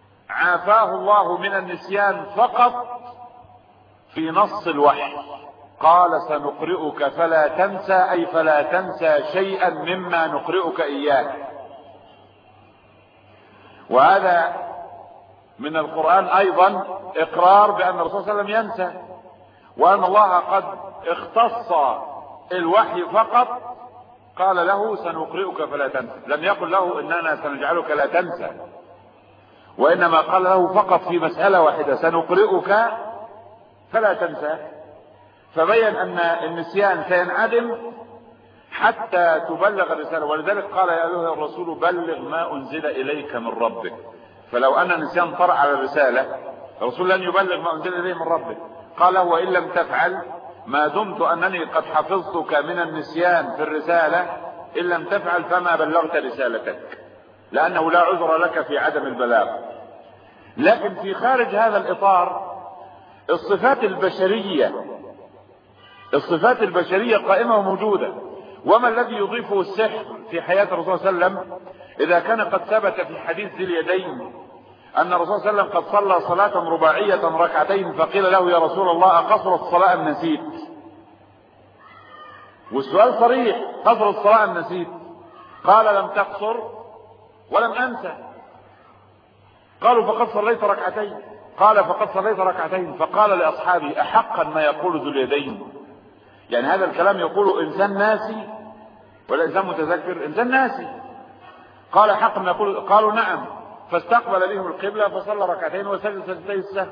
عافاه الله من النسيان فقط في نص الوحي قال سنقرئك فلا تنسى، أي فلا تنسى شيئا مما نقرئك إياه. وهذا من القرآن أيضا إقرار بأن الرسول صلى الله عليه وسلم ينسى، وأن الله قد اختص الوحي فقط قال له سنقرئك فلا تنسى، لم يقل له إننا سنجعلك لا تنسى، وإنما قال له فقط في مسألة واحدة سنقرئك فلا تنسى. فبين أن النسيان سينعدم حتى تبلغ الرسالة، ولذلك قال يا أيها الرسول بلغ ما أنزل إليك من ربك. فلو أن النسيان طرأ على الرسالة الرسول لن يبلغ ما أنزل إليه من ربك. قال وإن لم تفعل ما دمت أنني قد حفظتك من النسيان في الرسالة، إن لم تفعل فما بلغت رسالتك، لأنه لا عذر لك في عدم البلاغ. لكن في خارج هذا الإطار الصفات البشرية الصفات البشرية قائمة وموجودة. وما الذي يضيفه السحر في حياة الرسول صلى الله عليه وسلم؟ إذا كان قد ثبت في حديث ذي اليدين أن الرسول صلى الله عليه وسلم قد صلى صلاة رباعية ركعتين، فقيل له يا رسول الله أقصر الصلاة أم نسيت؟ والسؤال صريح، قصر الصلاة أم نسيت؟ قال لم تقصر ولم أنسى. قالوا فقد صليت ركعتين، قال فقد صليت ركعتين. فقال لأصحابه أحقا ما يقول ذو اليدين؟ يعني هذا الكلام يقوله إنسان ناسي ولا إنسان متذكر؟ إنسان ناسي. قال حقا ما يقول؟ قالوا نعم. فاستقبل بهم القبلة فصلى ركعتين وسجد سجدتي السهو.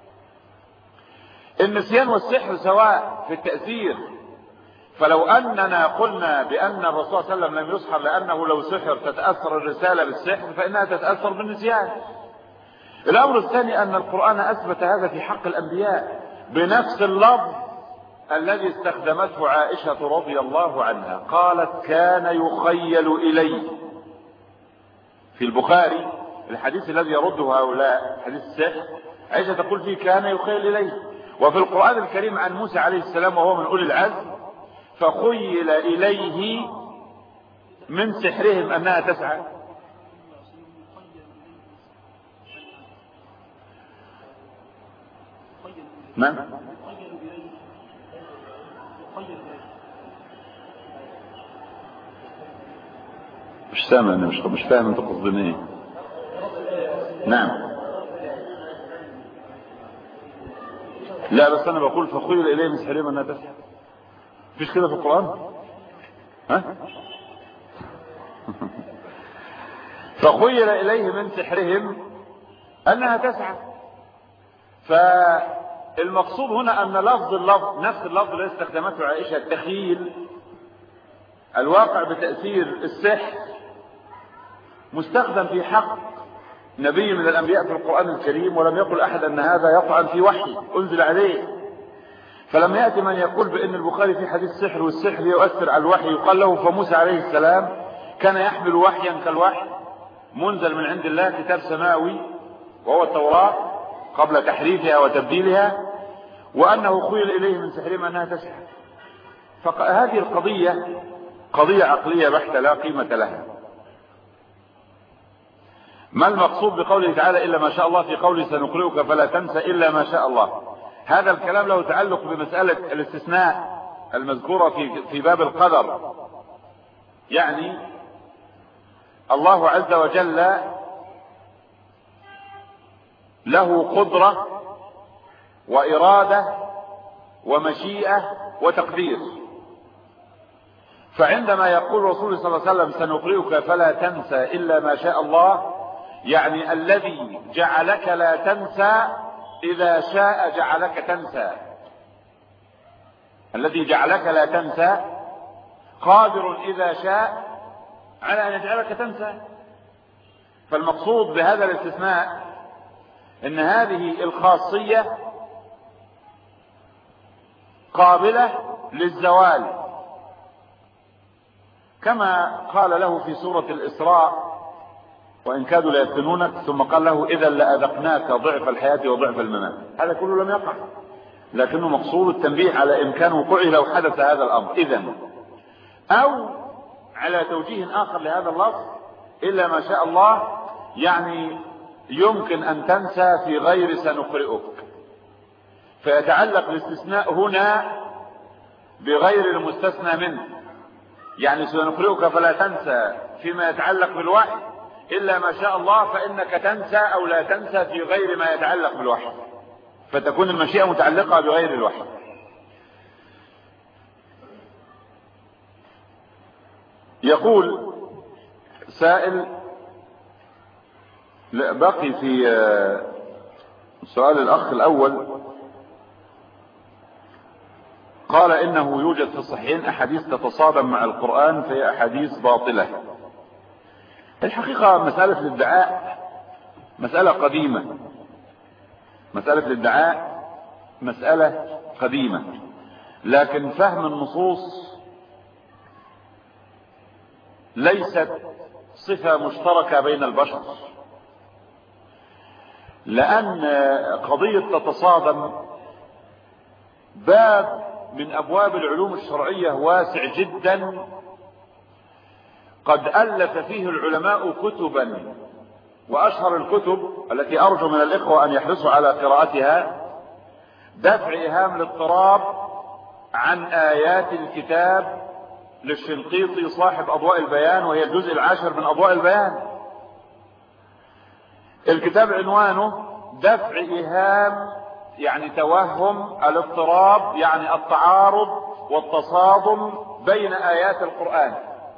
النسيان والسحر سواء في التأثير، فلو أننا قلنا بأن الرسول صلى الله عليه وسلم لم يسحر لأنه لو سحر تتأثر الرسالة بالسحر، فإنها تتأثر بالنسيان. الأمر الثاني أن القرآن أثبت هذا في حق الأنبياء بنفس اللفظ الذي استخدمته عائشة رضي الله عنها، قالت كان يخيل إلي. في البخاري الحديث الذي يرده هؤلاء حديث السحر، عائشة تقول فيه كان يخيل إلي. وفي القرآن الكريم عن موسى عليه السلام وهو من أولي العزم فخيل إليه من سحرهم أنها تسعى. نعم مش سامع، أنا مش مش فاهم أنت قصدين إيه. نعم لا بس أنا بقول فخيل إليه من سحرهم أنها تسعى. مفيش كده في القرآن؟ ها؟ فخيل إليه من سحرهم أنها تسعى. فالمقصود هنا أن لفظ اللفظ نفس اللفظ الذي استخدمته عائشة التخيل الواقع بتأثير السحر مستخدم في حق نبي من الأنبياء في القرآن الكريم، ولم يقل أحد أن هذا يطعن في وحي أنزل عليه. فلم يأتي من يقول بأن البخاري في حديث السحر والسحر يؤثر على الوحي، يقال له فموسى عليه السلام كان يحمل وحيا كالوحي منزل من عند الله، كتاب سماوي وهو التوراة قبل تحريفها وتبديلها، وأنه خيل إليه من سحرهم أنها تسحر. فهذه القضية قضية عقلية بحتة لا قيمة لها. ما المقصود بقوله تعالى إلا ما شاء الله في قوله سنقرئك فلا تنسى إلا ما شاء الله؟ هذا الكلام له تعلق بمسألة الاستثناء المذكورة في في باب القدر. يعني الله عز وجل له قدرة وإرادة ومشيئة وتقدير. فعندما يقول رسول صلى الله عليه وسلم سنقرئك فلا تنسى إلا ما شاء الله، يعني الذي جعلك لا تنسى إذا شاء جعلك تنسى. الذي جعلك لا تنسى قادر إذا شاء على أن يجعلك تنسى. فالمقصود بهذا الاستثناء أن هذه الخاصية قابلة للزوال، كما قال له في سورة الإسراء وإن كادوا ليفتنونك ثم قال له إذا لأذقناك ضعف الحياة وضعف الممات. هذا كله لم يقع، لكنه مقصود التنبيه على إمكان وقوعه لو حدث هذا الأمر. إذن أو على توجيه آخر لهذا اللفظ إلا ما شاء الله، يعني يمكن أن تنسى في غير سنقرئك، فيتعلق الاستثناء هنا بغير المستثنى منه. يعني سنقرئك فلا تنسى فيما يتعلق بالوحي إلا ما شاء الله، فإنك تنسى أو لا تنسى في غير ما يتعلق بالوحي، فتكون المشيئة متعلقة بغير الوحي. يقول سائل، بقي في سؤال الأخ الأول، قال إنه يوجد في الصحيحين أحاديث تتصادم مع القرآن فهي أحاديث باطلة. الحقيقة مسألة الادعاء مسألة قديمة، مسألة الادعاء مسألة قديمة، لكن فهم النصوص ليست صفة مشتركة بين البشر، لأن قضية تتصادم باب من أبواب العلوم الشرعية واسع جدا، قد ألف فيه العلماء كتبا، وأشهر الكتب التي أرجو من الإخوة أن يحرصوا على قراءتها دفع إيهام الاضطراب عن آيات الكتاب للشنقيطي صاحب أضواء البيان، وهي الجزء العاشر من أضواء البيان. الكتاب عنوانه دفع إيهام، يعني توهم الاضطراب، يعني التعارض والتصادم بين آيات القرآن.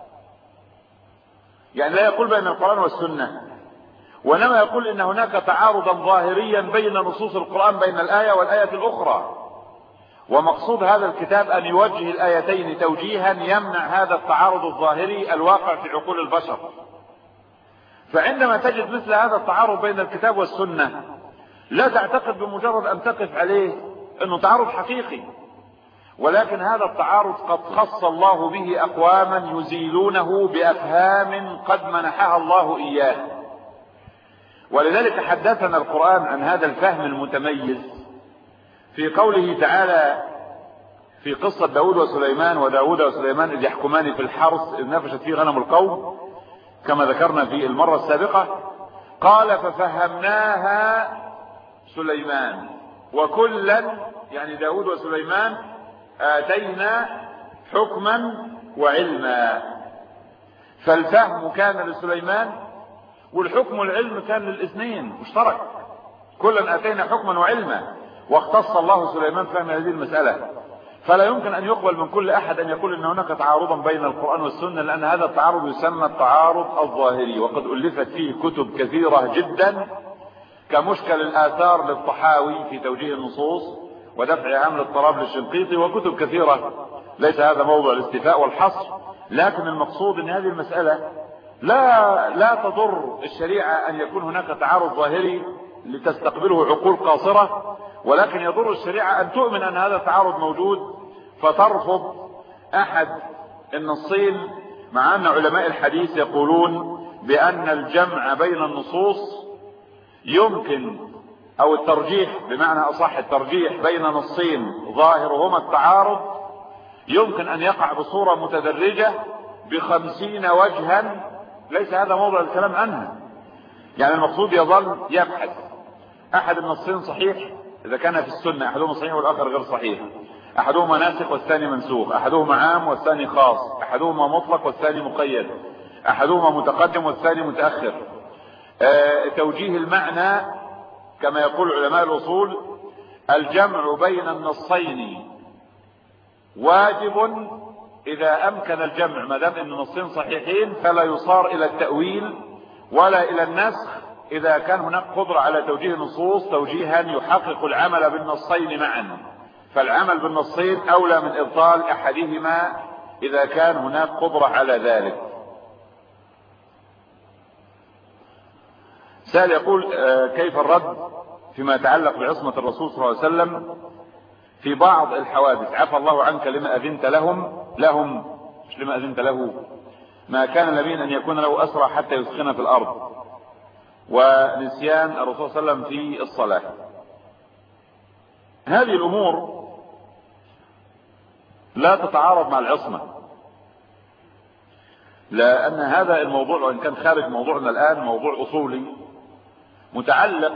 يعني لا يقول بين القرآن والسنة، وإنما يقول إن هناك تعارضا ظاهريا بين نصوص القرآن بين الآية والآية الأخرى، ومقصود هذا الكتاب أن يوجه الآيتين توجيها يمنع هذا التعارض الظاهري الواقع في عقول البشر. فعندما تجد مثل هذا التعارض بين الكتاب والسنة لا تعتقد بمجرد أن تقف عليه أنه تعارض حقيقي، ولكن هذا التعارض قد خص الله به أقواما يزيلونه بأفهام قد منحها الله إياه. ولذلك حدثنا القرآن عن هذا الفهم المتميز في قوله تعالى في قصة داود وسليمان، وداود وسليمان إذ يحكمان في الحرث إذ نفشت فيه غنم القوم، كما ذكرنا في المرة السابقة. قال ففهمناها سليمان وكلا، يعني داود وسليمان، آتينا حكما وعلما. فالفهم كان لسليمان والحكم والعلم كان للاثنين مشترك، كلا آتينا حكما وعلما، واختص الله سليمان فهم هذه المسألة. فلا يمكن أن يقبل من كل أحد أن يقول أن هناك تعارضا بين القرآن والسنة، لأن هذا التعارض يسمى التعارض الظاهري، وقد ألفت فيه كتب كثيرة جدا كمشكل الآثار للطحاوي في توجيه النصوص، ودفع إيهام الاضطراب للشنقيطي، وكتب كثيرة. ليس هذا موضوع الاستيفاء والحصر، لكن المقصود أن هذه المسألة لا لا تضر الشريعة أن يكون هناك تعارض ظاهري لتستقبله عقول قاصرة، ولكن يضر الشريعة أن تؤمن أن هذا التعارض موجود فترفض أحد النصين، مع أن علماء الحديث يقولون بأن الجمع بين النصوص يمكن، أو الترجيح بمعنى أصح الترجيح بين نصين ظاهرهما التعارض يمكن أن يقع بصورة متدرجة بخمسين وجها. ليس هذا موضوع الكلام عنها، يعني المقصود يظل يبحث أحد النصين صحيح إذا كان في السنة، أحدهما صحيح والآخر غير صحيح، أحدهما ناسخ والثاني منسوخ، أحدهما عام والثاني خاص، أحدهما مطلق والثاني مقيد، أحدهما متقدم والثاني متأخر. آه توجيه المعنى كما يقول علماء الأصول الجمع بين النصين واجب إذا أمكن الجمع، ما دام أن النصين صحيحين فلا يصار إلى التأويل ولا إلى النسخ إذا كان هناك قدرة على توجيه النصوص توجيها يحقق العمل بالنصين معا، فالعمل بالنصين أولى من إبطال أحدهما إذا كان هناك قدرة على ذلك. سائل يقول كيف الرد فيما يتعلق بعصمة الرسول صلى الله عليه وسلم في بعض الحوادث؟ عفى الله عنك لما أذنت لهم لهم مش لما أذنت له، ما كان نبيا أن يكون له أسرى حتى يسخن في الأرض، ونسيان الرسول صلى الله عليه وسلم في الصلاة. هذه الأمور لا تتعارض مع العصمة، لأن هذا الموضوع وإن كان خارج موضوعنا الآن موضوع أصولي متعلق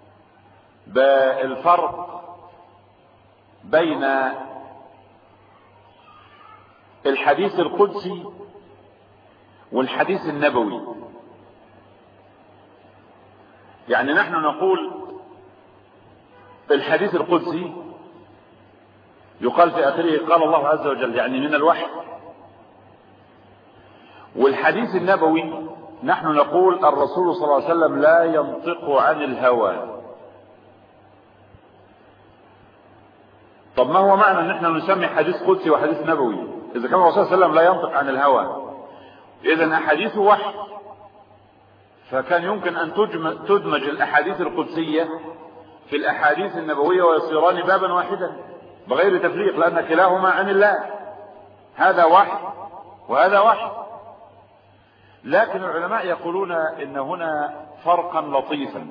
بالفرق بين الحديث القدسي والحديث النبوي. يعني نحن نقول الحديث القدسي يقال في آخره قال الله عز وجل، يعني من الوحي. والحديث النبوي نحن نقول الرسول صلى الله عليه وسلم لا ينطق عن الهوى. طب ما هو معنى ان احنا نسمي حديث قدسي وحديث نبوي اذا كان الرسول صلى الله عليه وسلم لا ينطق عن الهوى؟ اذا احاديثه وحي، فكان يمكن ان تدمج الاحاديث القدسية في الاحاديث النبوية ويصيران بابا واحدا بغير تفريق، لان كلاهما عن الله، هذا وحي وهذا وحي. لكن العلماء يقولون ان هنا فرقا لطيفا.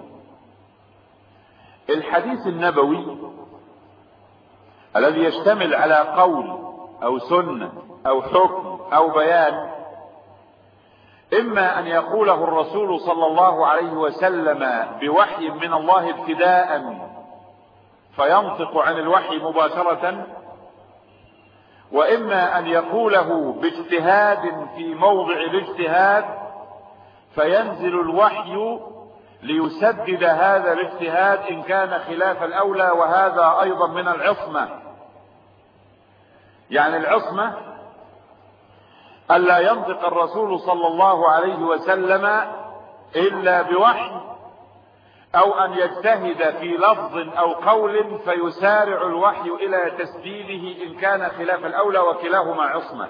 الحديث النبوي الذي يشتمل على قول او سنة او حكم او بيان، اما ان يقوله الرسول صلى الله عليه وسلم بوحي من الله ابتداء فينطق عن الوحي مباشرة، واما ان يقوله باجتهاد في موضع الاجتهاد فينزل الوحي ليسدد هذا الاجتهاد ان كان خلاف الاولى، وهذا ايضا من العصمة. يعني العصمة الا ينطق الرسول صلى الله عليه وسلم الا بوحي، او ان يجتهد في لفظ او قول فيسارع الوحي الى تسديده ان كان خلاف الاولى، وكلاهما عصمة.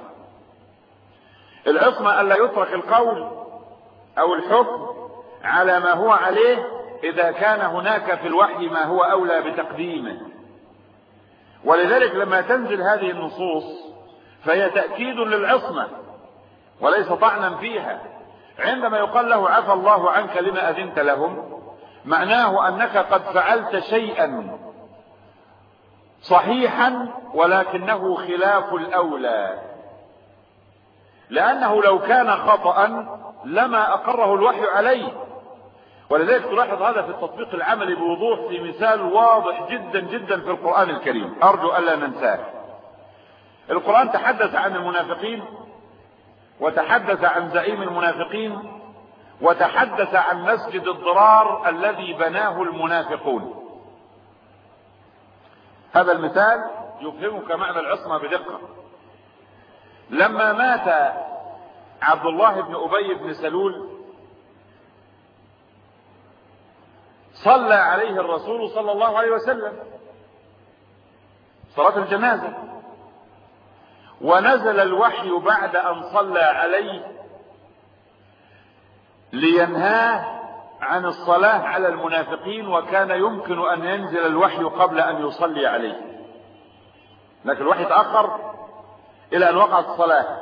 العصمة الا يترك القول او الحكم على ما هو عليه اذا كان هناك في الوحي ما هو اولى بتقديمه. ولذلك لما تنزل هذه النصوص فهي تأكيد للعصمة وليس طعنا فيها. عندما يقال له عفى الله عنك لما اذنت لهم، معناه انك قد فعلت شيئا صحيحا ولكنه خلاف الاولى، لانه لو كان خطأ لما اقره الوحي عليه. ولذلك تلاحظ هذا في التطبيق العملي بوضوح في مثال واضح جدا جدا في القرآن الكريم ارجو الا ننساه. القرآن تحدث عن المنافقين، وتحدث عن زعيم المنافقين، وتحدث عن مسجد الضرار الذي بناه المنافقون. هذا المثال يفهمك معنى العصمة بدقة. لما مات عبد الله بن أبي بن سلول صلى عليه الرسول صلى الله عليه وسلم صلاة الجنازة، ونزل الوحي بعد ان صلى عليه لينهاه عن الصلاة على المنافقين، وكان يمكن ان ينزل الوحي قبل ان يصلي عليه، لكن الوحي تأخر الى ان وقعت الصلاة.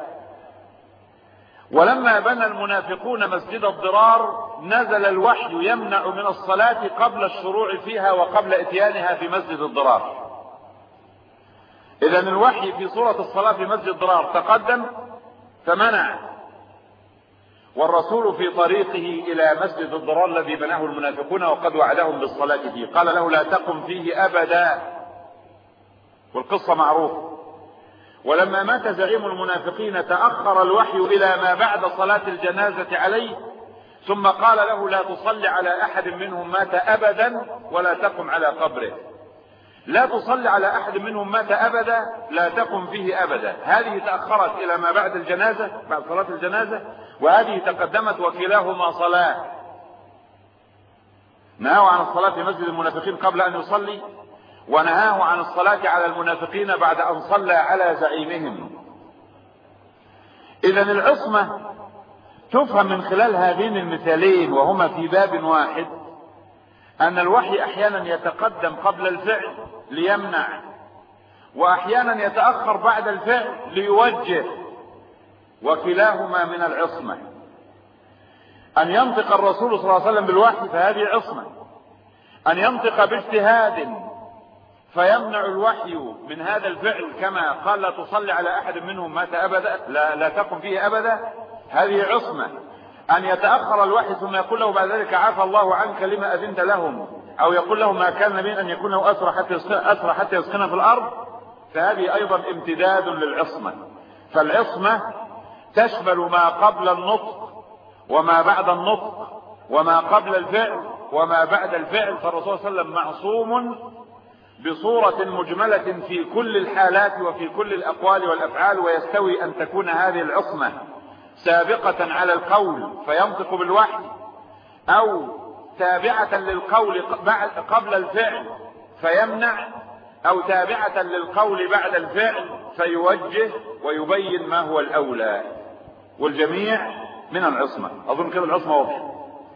ولما بنى المنافقون مسجد الضرار نزل الوحي يمنع من الصلاة قبل الشروع فيها وقبل اتيانها في مسجد الضرار. اذا الوحي في صورة الصلاة في مسجد الضرار تقدم فمنع، والرسول في طريقه الى مسجد الضرار الذي بناه المنافقون وقد وعدهم بالصلاة فيه قال له لا تقم فيه ابدا، والقصة معروفة. ولما مات زعيم المنافقين تأخر الوحي الى ما بعد صلاة الجنازة عليه، ثم قال له لا تصلي على احد منهم مات ابدا ولا تقم على قبره. لا تصلي على احد منهم مات ابدا، لا تقم فيه ابدا. هذه تأخرت الى ما بعد الجنازة، بعد صلاة الجنازة، وهذه تقدمت، وكلاهما صلاة. نهاه عن الصلاة في مسجد المنافقين قبل ان يصلي، ونهاه عن الصلاة على المنافقين بعد ان صلى على زعيمهم. اذا العصمة تفهم من خلال هذين المثالين وهما في باب واحد، ان الوحي احيانا يتقدم قبل الفعل ليمنع، واحيانا يتأخر بعد الفعل ليوجه، وكلاهما من العصمة. ان ينطق الرسول صلى الله عليه وسلم بالوحي فهذه عصمة، ان ينطق باجتهاد فيمنع الوحي من هذا الفعل كما قال لا تصلي على احد منهم مات ابدا، لا, لا تقم فيه ابدا، هذه عصمة. ان يتأخر الوحي ثم يقول له بعد ذلك عفى الله عنك لما اذنت لهم، او يقول له ما كان نبيا ان يكون له اسرى حتى يسكن, أسرى حتى يسكن في الارض، فهذه ايضا امتداد للعصمة. فالعصمة تشمل ما قبل النطق وما بعد النطق وما قبل الفعل وما بعد الفعل. فالرسول صلى الله عليه وسلم معصوم بصورة مجملة في كل الحالات وفي كل الأقوال والأفعال. ويستوي أن تكون هذه العصمة سابقة على القول فينطق بالوحي، أو تابعة للقول قبل الفعل فيمنع، أو تابعة للقول بعد الفعل فيوجه ويبين ما هو الأولى، والجميع من العصمة. أظن كده العصمة واضحة.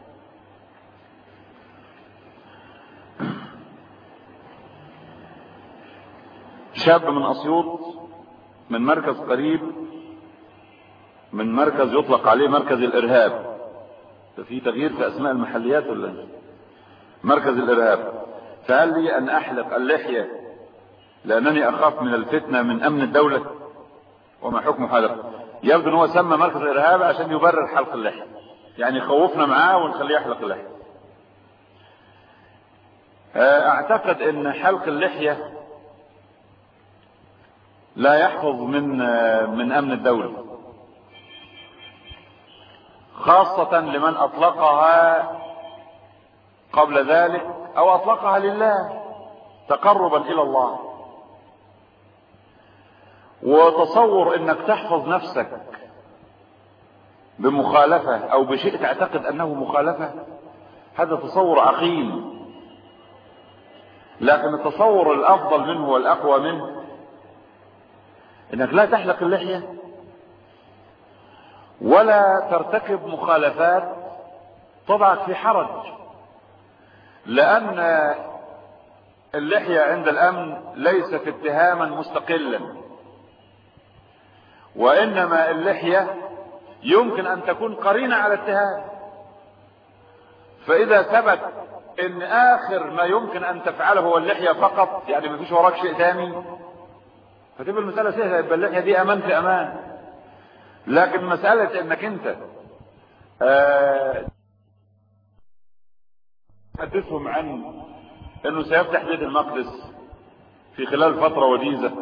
شاب من أسيوط من مركز قريب من مركز يطلق عليه مركز الإرهاب. في تغيير في أسماء المحليات ولا مركز الإرهاب. فقال لي أن أحلق اللحية لأنني أخاف من الفتنة من أمن الدولة. وما حكم حلق؟ يبدو أنه سمى مركز الإرهاب عشان يبرر حلق اللحية، يعني خوفنا معاه ونخليه يحلق اللحية. أعتقد أن حلق اللحية لا يحفظ من من أمن الدولة، خاصة لمن أطلقها قبل ذلك أو أطلقها لله تقربا إلى الله. وتصور أنك تحفظ نفسك بمخالفة أو بشيء تعتقد أنه مخالفة، هذا تصور عقيم. لكن التصور الأفضل منه والأقوى منه أنك لا تحلق اللحية ولا ترتكب مخالفات تضعك في حرج، لأن اللحية عند الأمن ليست اتهاما مستقلا، وإنما اللحية يمكن أن تكون قرينة على اتهام. فإذا ثبت إن آخر ما يمكن أن تفعله هو اللحية فقط، يعني ما فيش وراك شيء ثاني، فتبقى المسألة سهلة، يبقى اللحية دي أمان في أمان. لكن مسألة إنك أنت آه تحدثهم عن إنه سيفتح بيت المقدس في خلال فترة وجيزة،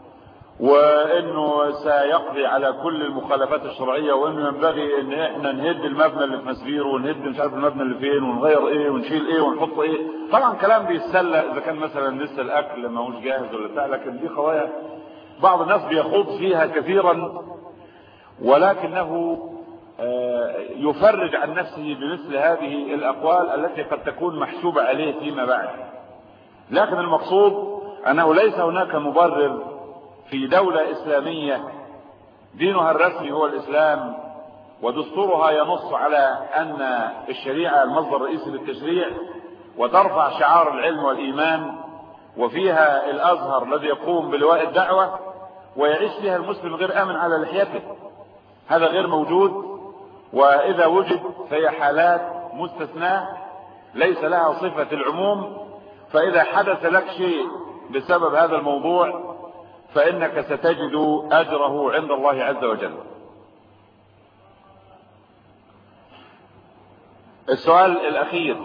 وانه سيقضي على كل المخالفات الشرعية، وانه ينبغي ان احنا نهد المبنى اللي في مسبير ونهد مش عارف المبنى اللي فين ونغير ايه ونشيل ايه ونحط ايه. طبعا كلام بيتسلى اذا كان مثلا لسه الاكل ما هوش جاهز ولا بتاع، لكن دي قضايا بعض الناس بيخوض فيها كثيرا، ولكنه يفرج عن نفسه بمثل هذه الاقوال التي قد تكون محسوبة عليه فيما بعد. لكن المقصود انه ليس هناك مبرر في دولة إسلامية دينها الرسمي هو الإسلام، ودستورها ينص على أن الشريعة المصدر الرئيسي للتشريع، وترفع شعار العلم والإيمان، وفيها الأزهر الذي يقوم بلواء الدعوة، ويعيش فيها المسلم غير آمن على لحيته. هذا غير موجود، وإذا وجد فهي حالات مستثناة ليس لها صفة العموم. فإذا حدث لك شيء بسبب هذا الموضوع فإنك ستجد أجره عند الله عز وجل. السؤال الأخير: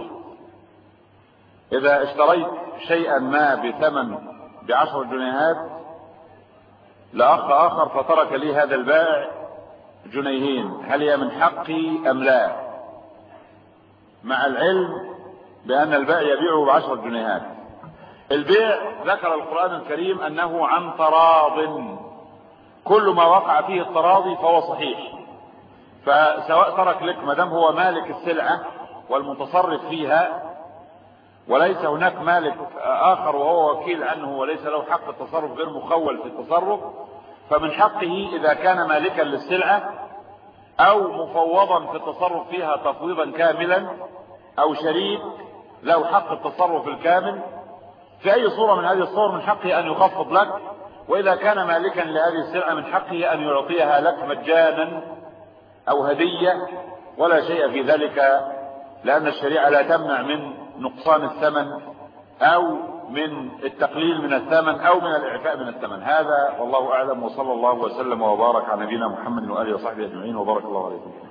إذا اشتريت شيئا ما بثمن بعشر جنيهات لأخ آخر فترك لي هذا البائع جنيهين، هل هي من حقي أم لا؟ مع العلم بأن البائع يبيعه بعشر جنيهات. البيع ذكر القرآن الكريم أنه عن تراض، كل ما وقع فيه التراضي فهو صحيح. فسواء ترك لك ما دام هو مالك السلعة والمتصرف فيها، وليس هناك مالك آخر وهو وكيل عنه وليس له حق التصرف غير مخول في التصرف، فمن حقه إذا كان مالكا للسلعة أو مفوضا في التصرف فيها تفويضا كاملا، أو شريك له حق التصرف الكامل في أي صورة من هذه الصور، من حقه أن يخفض لك. وإذا كان مالكا لهذه السلعة من حقه أن يعطيها لك مجانا أو هدية، ولا شيء في ذلك، لأن الشريعة لا تمنع من نقصان الثمن أو من التقليل من الثمن أو من الإعفاء من الثمن. هذا والله أعلم، وصلى الله وسلم وبارك على نبينا محمد وآله وصحبه أجمعين، وبارك الله عليكم.